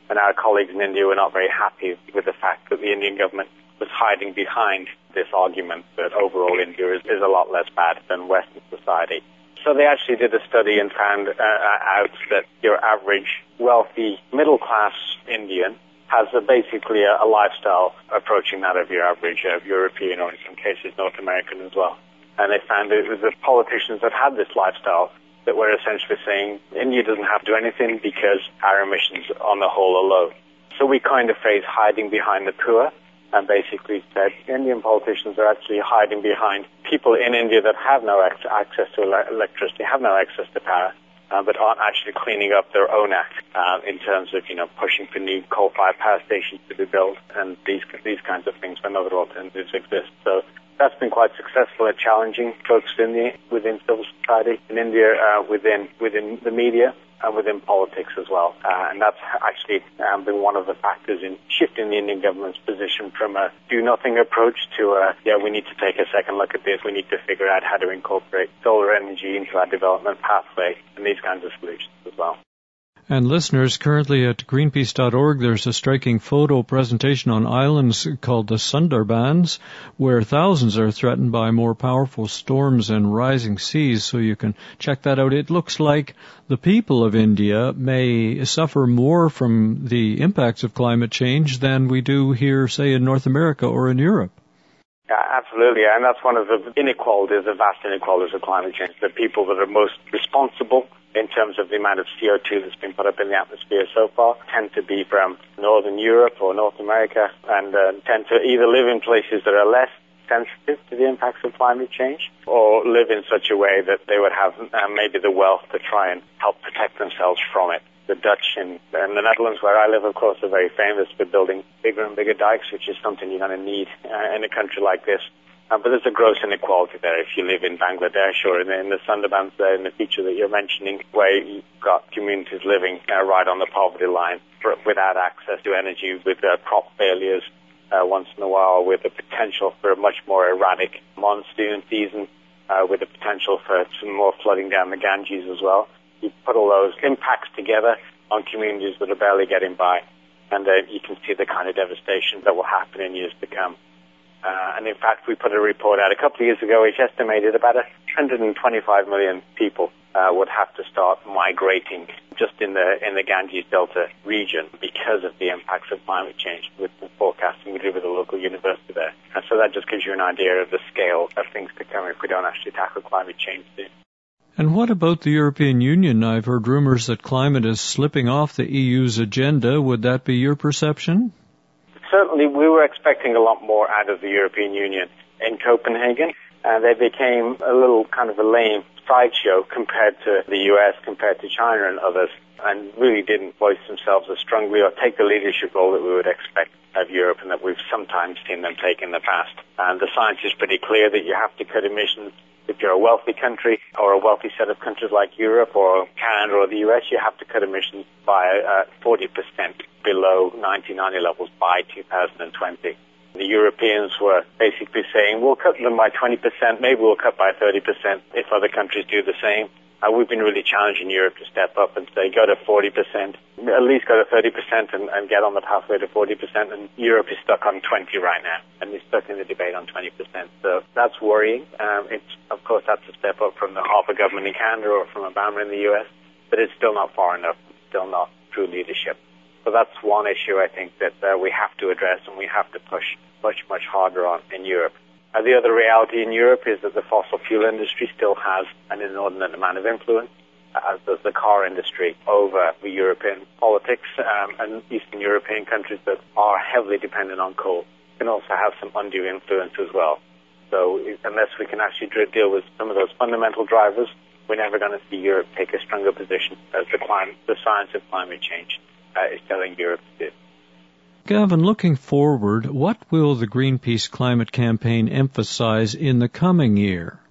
And our colleagues in India were not very happy with the fact that the Indian government was hiding behind this argument that overall India is, is a lot less bad than Western society. So they actually did a study and found uh, out that your average wealthy middle-class Indian has a, basically a, a lifestyle approaching that of your average uh, European, or in some cases North American as well. And they found it was the politicians that had this lifestyle that were essentially saying India doesn't have to do anything because our emissions on the whole are low. So we coined a phrase, hiding behind the poor, and basically said Indian politicians are actually hiding behind people in India that have no access to electricity, have no access to power, uh, but aren't actually cleaning up their own act uh, in terms of, you know, pushing for new coal-fired power stations to be built and these these kinds of things when other alternatives exist. So that's been quite successful at challenging folks in the, within civil society in India, uh, within within the media, and within politics as well. Uh, and that's actually um, been one of the factors in shifting the Indian government's position from a do-nothing approach to a, yeah, we need to take a second look at this, we need to figure out how to incorporate solar energy into our development pathway, and these kinds of solutions as well. And listeners, currently at greenpeace dot org, there's a striking photo presentation on islands called the Sundarbans, where thousands are threatened by more powerful storms and rising seas, so you can check that out. It looks like the people of India may suffer more from the impacts of climate change than we do here, say, in North America or in Europe. Yeah, absolutely, and that's one of the inequalities, the vast inequalities of climate change. The people that are most responsible in terms of the amount of C O two that's been put up in the atmosphere so far tend to be from Northern Europe or North America, and uh, tend to either live in places that are less sensitive to the impacts of climate change, or live in such a way that they would have uh, maybe the wealth to try and help protect themselves from it. The Dutch in, in the Netherlands, where I live, of course, are very famous for building bigger and bigger dikes, which is something you're going to need uh, in a country like this. Uh, but there's a gross inequality there if you live in Bangladesh or in the, in the Sundarbans there, in the feature that you're mentioning, where you've got communities living uh, right on the poverty line for, without access to energy, with uh, crop failures uh, once in a while, with the potential for a much more erratic monsoon season, uh, with the potential for some more flooding down the Ganges as well. You put all those impacts together on communities that are barely getting by, and uh, you can see the kind of devastation that will happen in years to come. Uh, and in fact, we put a report out a couple of years ago which estimated about one hundred twenty-five million people uh, would have to start migrating just in the in the Ganges Delta region because of the impacts of climate change, with the forecasting we did with a local university there. And so that just gives you an idea of the scale of things to come if we don't actually tackle climate change soon. And what about the European Union? I've heard rumors that climate is slipping off the E U's agenda. Would that be your perception? Certainly, we were expecting a lot more out of the European Union in Copenhagen, and they became a little kind of a lame sideshow compared to the U S, compared to China and others, and really didn't voice themselves as strongly or take the leadership role that we would expect of Europe and that we've sometimes seen them take in the past. And the science is pretty clear that you have to cut emissions. If you're a wealthy country or a wealthy set of countries like Europe or Canada or the U S, you have to cut emissions by uh, forty percent below nineteen ninety levels by two thousand twenty. The Europeans were basically saying, we'll cut them by twenty percent, maybe we'll cut by thirty percent if other countries do the same. Uh, we've been really challenging Europe to step up and say, go to forty percent, at least go to thirty percent and, and get on the pathway to forty percent. And Europe is stuck on twenty right now, and is stuck in the debate on twenty percent. So that's worrying. Um, it's, of course, that's a step up from the Harper government in Canada or from Obama in the U S, but it's still not far enough. It's still not true leadership. So that's one issue I think that uh, we have to address and we have to push much, much harder on in Europe. Uh, the other reality in Europe is that the fossil fuel industry still has an inordinate amount of influence, as does the car industry, over the European politics, um, and Eastern European countries that are heavily dependent on coal can also have some undue influence as well. So unless we can actually deal with some of those fundamental drivers, we're never going to see Europe take a stronger position as the, climate, the science of climate change uh, is telling Europe to do. Gavin, looking forward, what will the Greenpeace climate campaign emphasize in the coming year?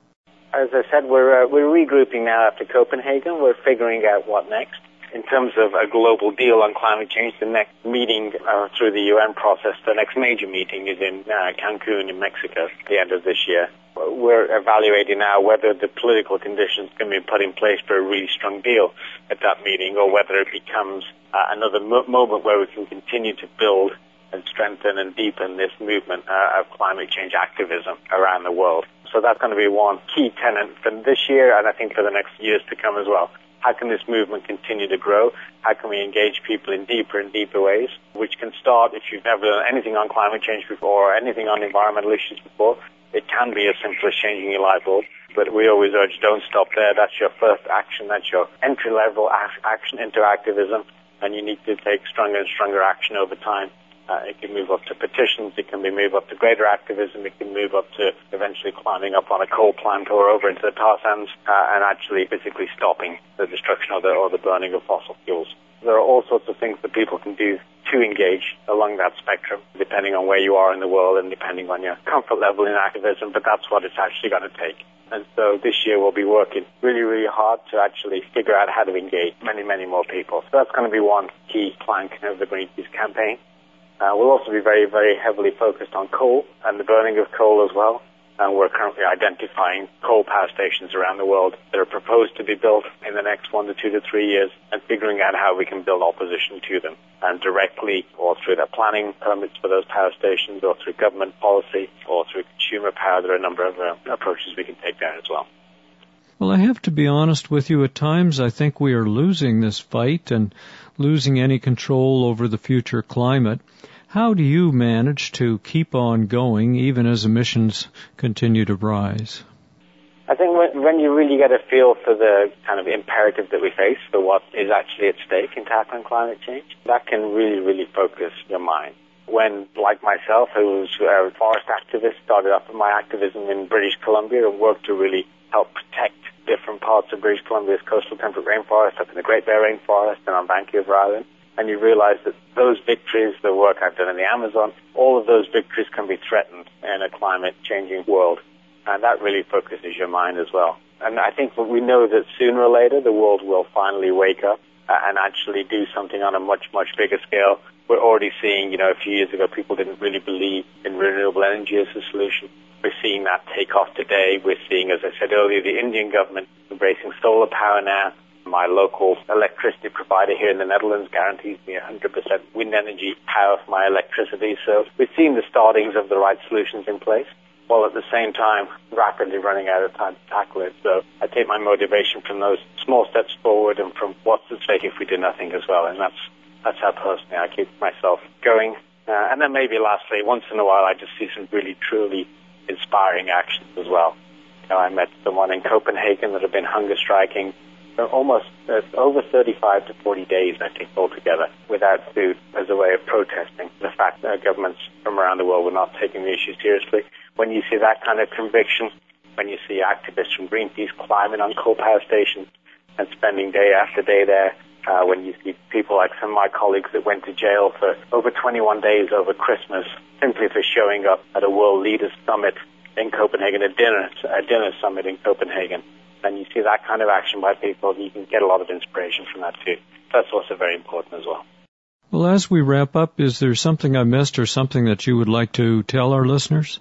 As I said, we're uh, we're regrouping now after Copenhagen. We're figuring out what next. In terms of a global deal on climate change, the next meeting uh, through the U N process, the next major meeting is in uh, Cancun in Mexico at the end of this year. we're evaluating now whether the political conditions can be put in place for a really strong deal at that meeting, or whether it becomes uh, another mo- moment where we can continue to build and strengthen and deepen this movement uh, of climate change activism around the world. So that's going to be one key tenet for this year, and I think for the next years to come as well. How can this movement continue to grow? How can we engage people in deeper and deeper ways, which can start, if you've never done anything on climate change before or anything on environmental issues before, it can be as simple as changing your light bulb. But we always urge, don't stop there. That's your first action. That's your entry-level action into activism, and you need to take stronger and stronger action over time. Uh, it can move up to petitions, it can be move up to greater activism, it can move up to eventually climbing up on a coal plant or over into the tar sands uh, and actually physically stopping the destruction or the, or the burning of fossil fuels. There are all sorts of things that people can do to engage along that spectrum, depending on where you are in the world and depending on your comfort level in activism, but that's what it's actually going to take. And so this year we'll be working really, really hard to actually figure out how to engage many, many more people. So that's going to be one key plank of the Greenpeace campaign. Uh, we'll also be very, very heavily focused on coal and the burning of coal as well. And we're currently identifying coal power stations around the world that are proposed to be built in the next one to two to three years and figuring out how we can build opposition to them, and directly or through the planning permits for those power stations or through government policy or through consumer power. There are a number of uh, approaches we can take there as well. Well, I have to be honest with you. At times I think we are losing this fight and losing any control over the future climate. How do you manage to keep on going even as emissions continue to rise? I think when, when you really get a feel for the kind of imperative that we face, for what is actually at stake in tackling climate change, that can really, really focus your mind. When, like myself, who was a forest activist, started off my activism in British Columbia and worked to really help protect different parts of British Columbia's coastal temperate rainforest, up in the Great Bear Rainforest and on Vancouver Island, and you realize that those victories, the work I've done in the Amazon, all of those victories can be threatened in a climate-changing world. And that really focuses your mind as well. And I think we know that sooner or later the world will finally wake up uh, and actually do something on a much, much bigger scale. We're already seeing, you know, a few years ago people didn't really believe in renewable energy as a solution. We're seeing that take off today. We're seeing, as I said earlier, the Indian government embracing solar power now. My local electricity provider here in the Netherlands guarantees me one hundred percent wind energy power for my electricity. So we're seeing the startings of the right solutions in place, while at the same time rapidly running out of time to tackle it. So I take my motivation from those small steps forward and from what's at stake if we do nothing as well. And that's that's how personally I keep myself going. Uh, and then maybe lastly, once in a while I just see some really, truly inspiring actions as well. You know, I met someone in Copenhagen that had been hunger striking for almost uh, over thirty-five to forty days, I think, altogether, without food, as a way of protesting the fact that governments from around the world were not taking the issue seriously. When you see that kind of conviction, when you see activists from Greenpeace climbing on coal power stations and spending day after day there, uh, when you see people like some of my colleagues that went to jail for over twenty-one days over Christmas simply for showing up at a World Leaders Summit in Copenhagen, a dinner, a dinner summit in Copenhagen, and you see that kind of action by people, you can get a lot of inspiration from that too. That's also very important as well. Well, as we wrap up, is there something I missed or something that you would like to tell our listeners?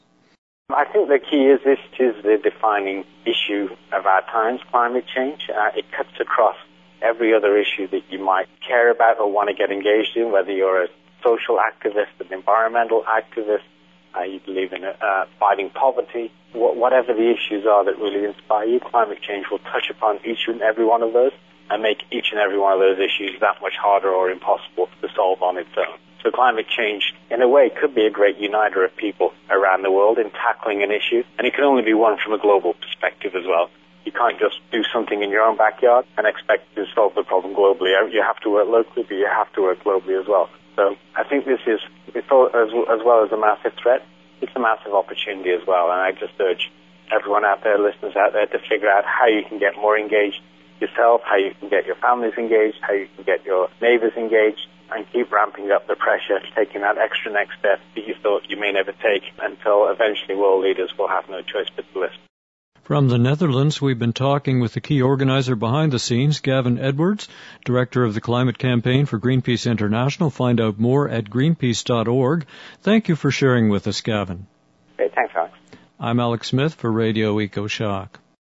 I think the key is this is the defining issue of our times, climate change. Uh, it cuts across every other issue that you might care about or want to get engaged in, whether you're a social activist, an environmental activist, Uh, you believe in uh, fighting poverty, wh- whatever the issues are that really inspire you, climate change will touch upon each and every one of those and make each and every one of those issues that much harder or impossible to solve on its own. So climate change, in a way, could be a great uniter of people around the world in tackling an issue, and it can only be one from a global perspective as well. You can't just do something in your own backyard and expect to solve the problem globally. You have to work locally, but you have to work globally as well. So I think this is, as, as well as a massive threat, it's a massive opportunity as well. And I just urge everyone out there, listeners out there, to figure out how you can get more engaged yourself, how you can get your families engaged, how you can get your neighbors engaged, and keep ramping up the pressure, taking that extra next step that you thought you may never take until eventually world leaders will have no choice but to listen. From the Netherlands, we've been talking with the key organizer behind the scenes, Gavin Edwards, director of the Climate Campaign for Greenpeace International. Find out more at greenpeace dot org. Thank you for sharing with us, Gavin. Okay, thanks, Alex. I'm Alex Smith for Radio EcoShock.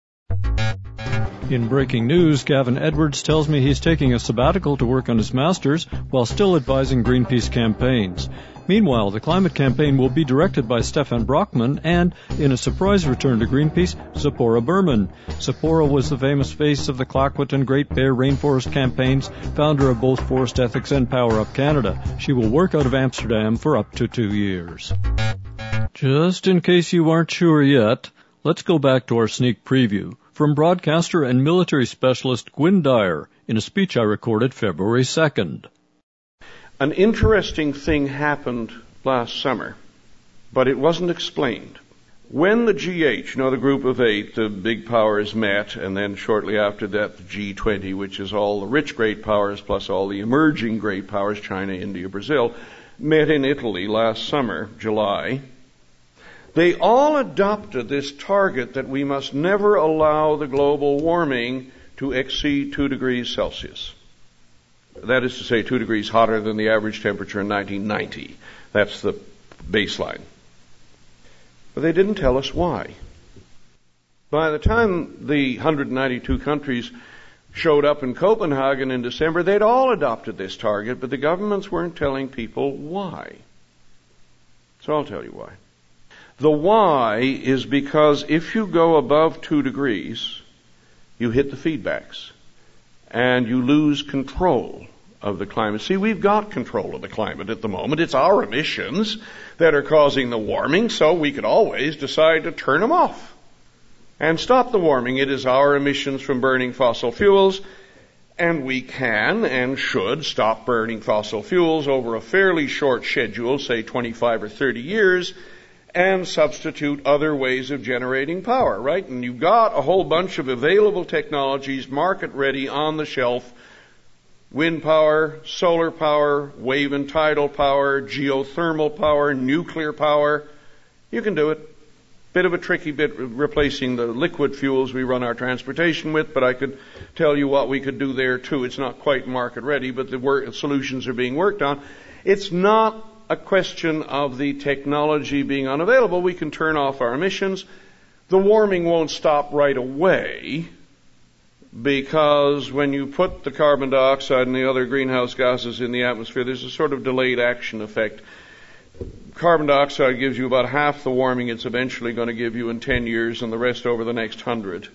In breaking news, Gavin Edwards tells me he's taking a sabbatical to work on his master's while still advising Greenpeace campaigns. Meanwhile, the climate campaign will be directed by Stefan Brockman and, in a surprise return to Greenpeace, Zipporah Berman. Zipporah was the famous face of the Clayoquot and Great Bear Rainforest campaigns, founder of both Forest Ethics and Power Up Canada. She will work out of Amsterdam for up to two years. Just in case you aren't sure yet, let's go back to our sneak preview from broadcaster and military specialist Gwynne Dyer in a speech I recorded February second. An interesting thing happened last summer, but it wasn't explained. When the G eight, you know, the group of eight, the big powers met, and then shortly after that the G twenty, which is all the rich great powers plus all the emerging great powers, China, India, Brazil, met in Italy last summer, July, they all adopted this target that we must never allow the global warming to exceed two degrees Celsius. That is to say, two degrees hotter than the average temperature in nineteen ninety. That's the baseline. But they didn't tell us why. By the time the one hundred ninety-two countries showed up in Copenhagen in December, they'd all adopted this target, but the governments weren't telling people why. So I'll tell you why. The why is because if you go above two degrees, you hit the feedbacks and you lose control of the climate. See, we've got control of the climate at the moment. It's our emissions that are causing the warming, so we could always decide to turn them off and stop the warming. It is our emissions from burning fossil fuels, and we can and should stop burning fossil fuels over a fairly short schedule, say twenty-five or thirty years, and substitute other ways of generating power, right? And you've got a whole bunch of available technologies, market ready, on the shelf. Wind power, solar power, wave and tidal power, geothermal power, nuclear power. You can do it. Bit of a tricky bit replacing the liquid fuels we run our transportation with, but I could tell you what we could do there too. It's not quite market ready, but the work, solutions are being worked on. It's not a question of the technology being unavailable. We can turn off our emissions. The warming won't stop right away, because when you put the carbon dioxide and the other greenhouse gases in the atmosphere, there's a sort of delayed action effect. Carbon dioxide gives you about half the warming it's eventually going to give you in ten years, and the rest over the next hundred.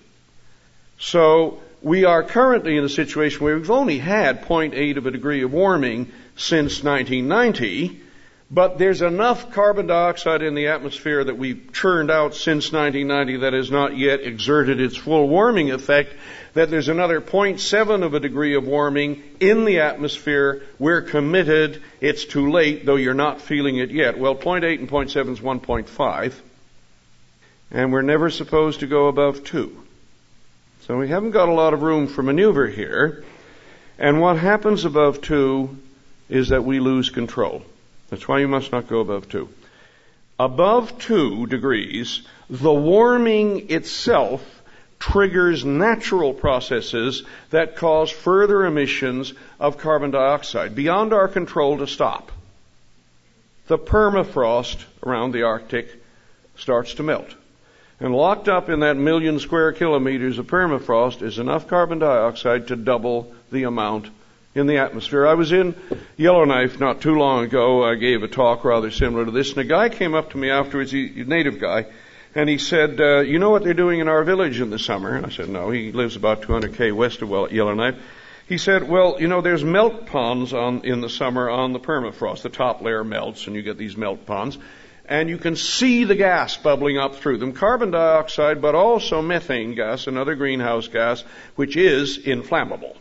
So we are currently in a situation where we've only had zero point eight of a degree of warming since nineteen ninety, but there's enough carbon dioxide in the atmosphere that we've churned out since nineteen ninety that has not yet exerted its full warming effect, that there's another zero point seven of a degree of warming in the atmosphere. We're committed. It's too late, though you're not feeling it yet. Well, zero point eight and zero point seven is one point five, and we're never supposed to go above two. So we haven't got a lot of room for maneuver here. And what happens above two is that we lose control. That's why you must not go above two. Above two degrees, the warming itself triggers natural processes that cause further emissions of carbon dioxide beyond our control to stop. The permafrost around the Arctic starts to melt. And locked up in that million square kilometers of permafrost is enough carbon dioxide to double the amount in the atmosphere. I was in Yellowknife not too long ago. I gave a talk rather similar to this, and a guy came up to me afterwards, he, a native guy, and he said, uh, you know what they're doing in our village in the summer? And I said, no. He lives about two hundred K west of Yellowknife. He said, well, you know, there's melt ponds on, in the summer on the permafrost. The top layer melts, and you get these melt ponds. And you can see the gas bubbling up through them, carbon dioxide, but also methane gas, another greenhouse gas, which is inflammable.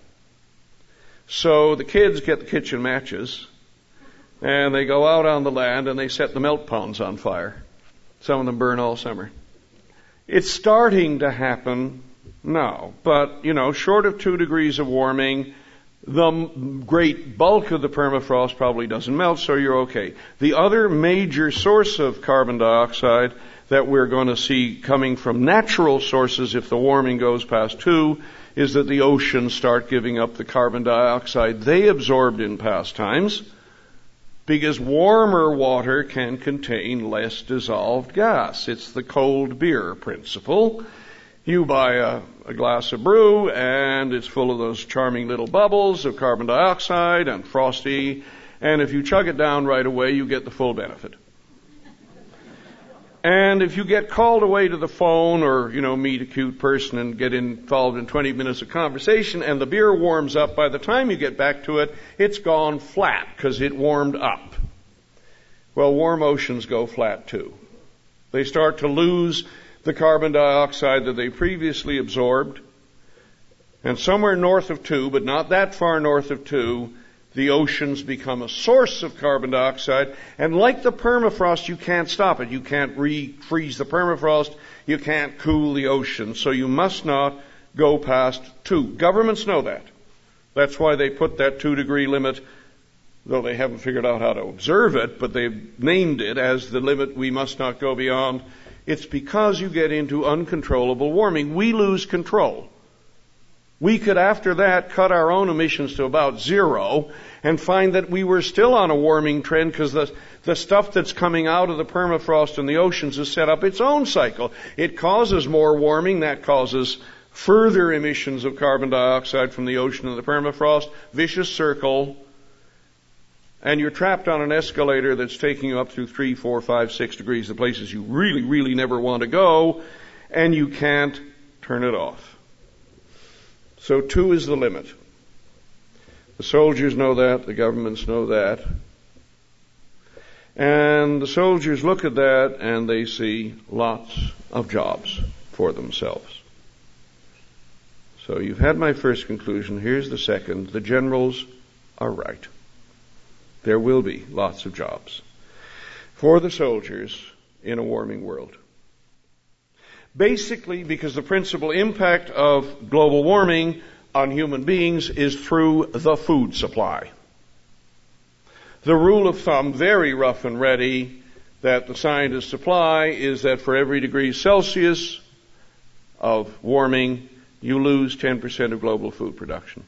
So the kids get the kitchen matches, and they go out on the land, and they set the melt ponds on fire. Some of them burn all summer. It's starting to happen now, but, you know, short of two degrees of warming, the great bulk of the permafrost probably doesn't melt, so you're okay. The other major source of carbon dioxide that we're going to see coming from natural sources if the warming goes past two is that the oceans start giving up the carbon dioxide they absorbed in past times, because warmer water can contain less dissolved gas. It's the cold beer principle. You buy a, a glass of brew, and it's full of those charming little bubbles of carbon dioxide and frosty, and if you chug it down right away, you get the full benefit. And if you get called away to the phone or, you know, meet a cute person and get involved in twenty minutes of conversation and the beer warms up, by the time you get back to it, it's gone flat because it warmed up. Well, warm oceans go flat too. They start to lose the carbon dioxide that they previously absorbed. And somewhere north of two, but not that far north of two, the oceans become a source of carbon dioxide, and like the permafrost, you can't stop it. You can't re-freeze the permafrost. You can't cool the ocean. So you must not go past two. Governments know that. That's why they put that two-degree limit, though they haven't figured out how to observe it, but they've named it as the limit we must not go beyond. It's because you get into uncontrollable warming. We lose control. We could, after that, cut our own emissions to about zero and find that we were still on a warming trend because the, the stuff that's coming out of the permafrost in the oceans has set up its own cycle. It causes more warming. That causes further emissions of carbon dioxide from the ocean and the permafrost. Vicious circle. And you're trapped on an escalator that's taking you up through three, four, five, six degrees, the places you really, really never want to go, and you can't turn it off. So two is the limit. The soldiers know that, the governments know that. And the soldiers look at that and they see lots of jobs for themselves. So you've had my first conclusion. Here's the second. The generals are right. There will be lots of jobs for the soldiers in a warming world. Basically, because the principal impact of global warming on human beings is through the food supply. The rule of thumb, very rough and ready, that the scientists apply is that for every degree Celsius of warming, you lose ten percent of global food production.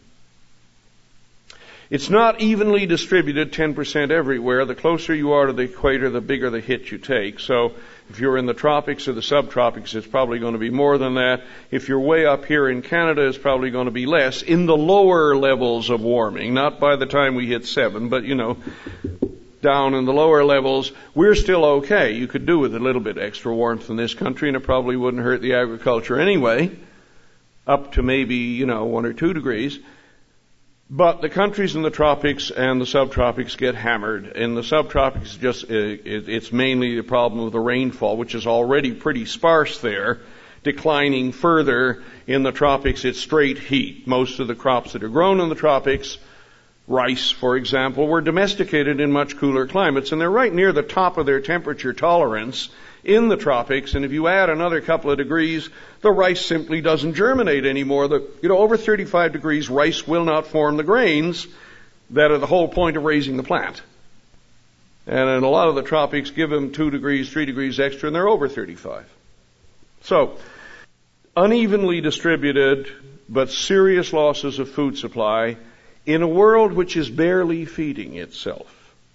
It's not evenly distributed ten percent everywhere. The closer you are to the equator, the bigger the hit you take. So if you're in the tropics or the subtropics, it's probably going to be more than that. If you're way up here in Canada, it's probably going to be less in the lower levels of warming. Not by the time we hit seven, but, you know, down in the lower levels, we're still okay. You could do with a little bit extra warmth in this country, and it probably wouldn't hurt the agriculture anyway, up to maybe, you know, one or two degrees. But the countries in the tropics and the subtropics get hammered. In the subtropics, just it's mainly the problem of the rainfall, which is already pretty sparse there, declining further. In the tropics, it's straight heat. Most of the crops that are grown in the tropics, rice, for example, were domesticated in much cooler climates, and they're right near the top of their temperature tolerance in the tropics, and if you add another couple of degrees, the rice simply doesn't germinate anymore. The, you know, over thirty-five degrees, rice will not form the grains that are the whole point of raising the plant. And in a lot of the tropics, give them two degrees, three degrees extra, and they're over thirty-five. So, unevenly distributed, but serious losses of food supply in a world which is barely feeding itself.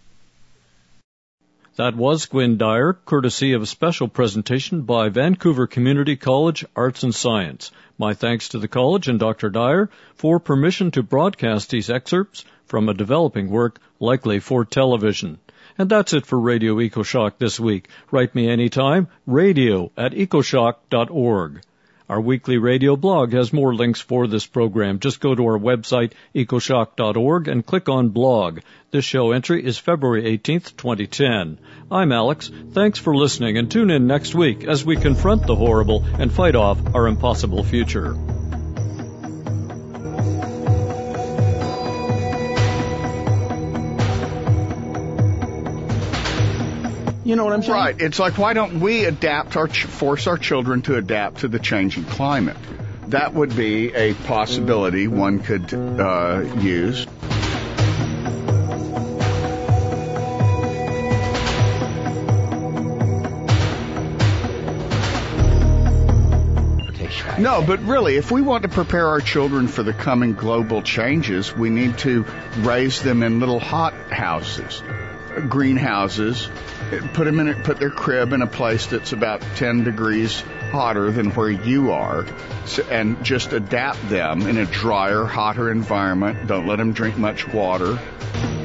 That was Gwynne Dyer, courtesy of a special presentation by Vancouver Community College Arts and Science. My thanks to the college and Doctor Dyer for permission to broadcast these excerpts from a developing work likely for television. And that's it for Radio EcoShock this week. Write me anytime, radio at ecoshock dot org. Our weekly radio blog has more links for this program. Just go to our website, ecoshock dot org, and click on blog. This show entry is February eighteenth, twenty ten. I'm Alex. Thanks for listening, and tune in next week as we confront the horrible and fight off our impossible future. You know what I'm saying? Right. It's like, why don't we adapt our ch- force our children to adapt to the changing climate? That would be a possibility one could uh, use. No, but really, if we want to prepare our children for the coming global changes, we need to raise them in little hot houses. greenhouses, put them in, put their crib in a place that's about ten degrees hotter than where you are, and just adapt them in a drier, hotter environment. Don't let them drink much water.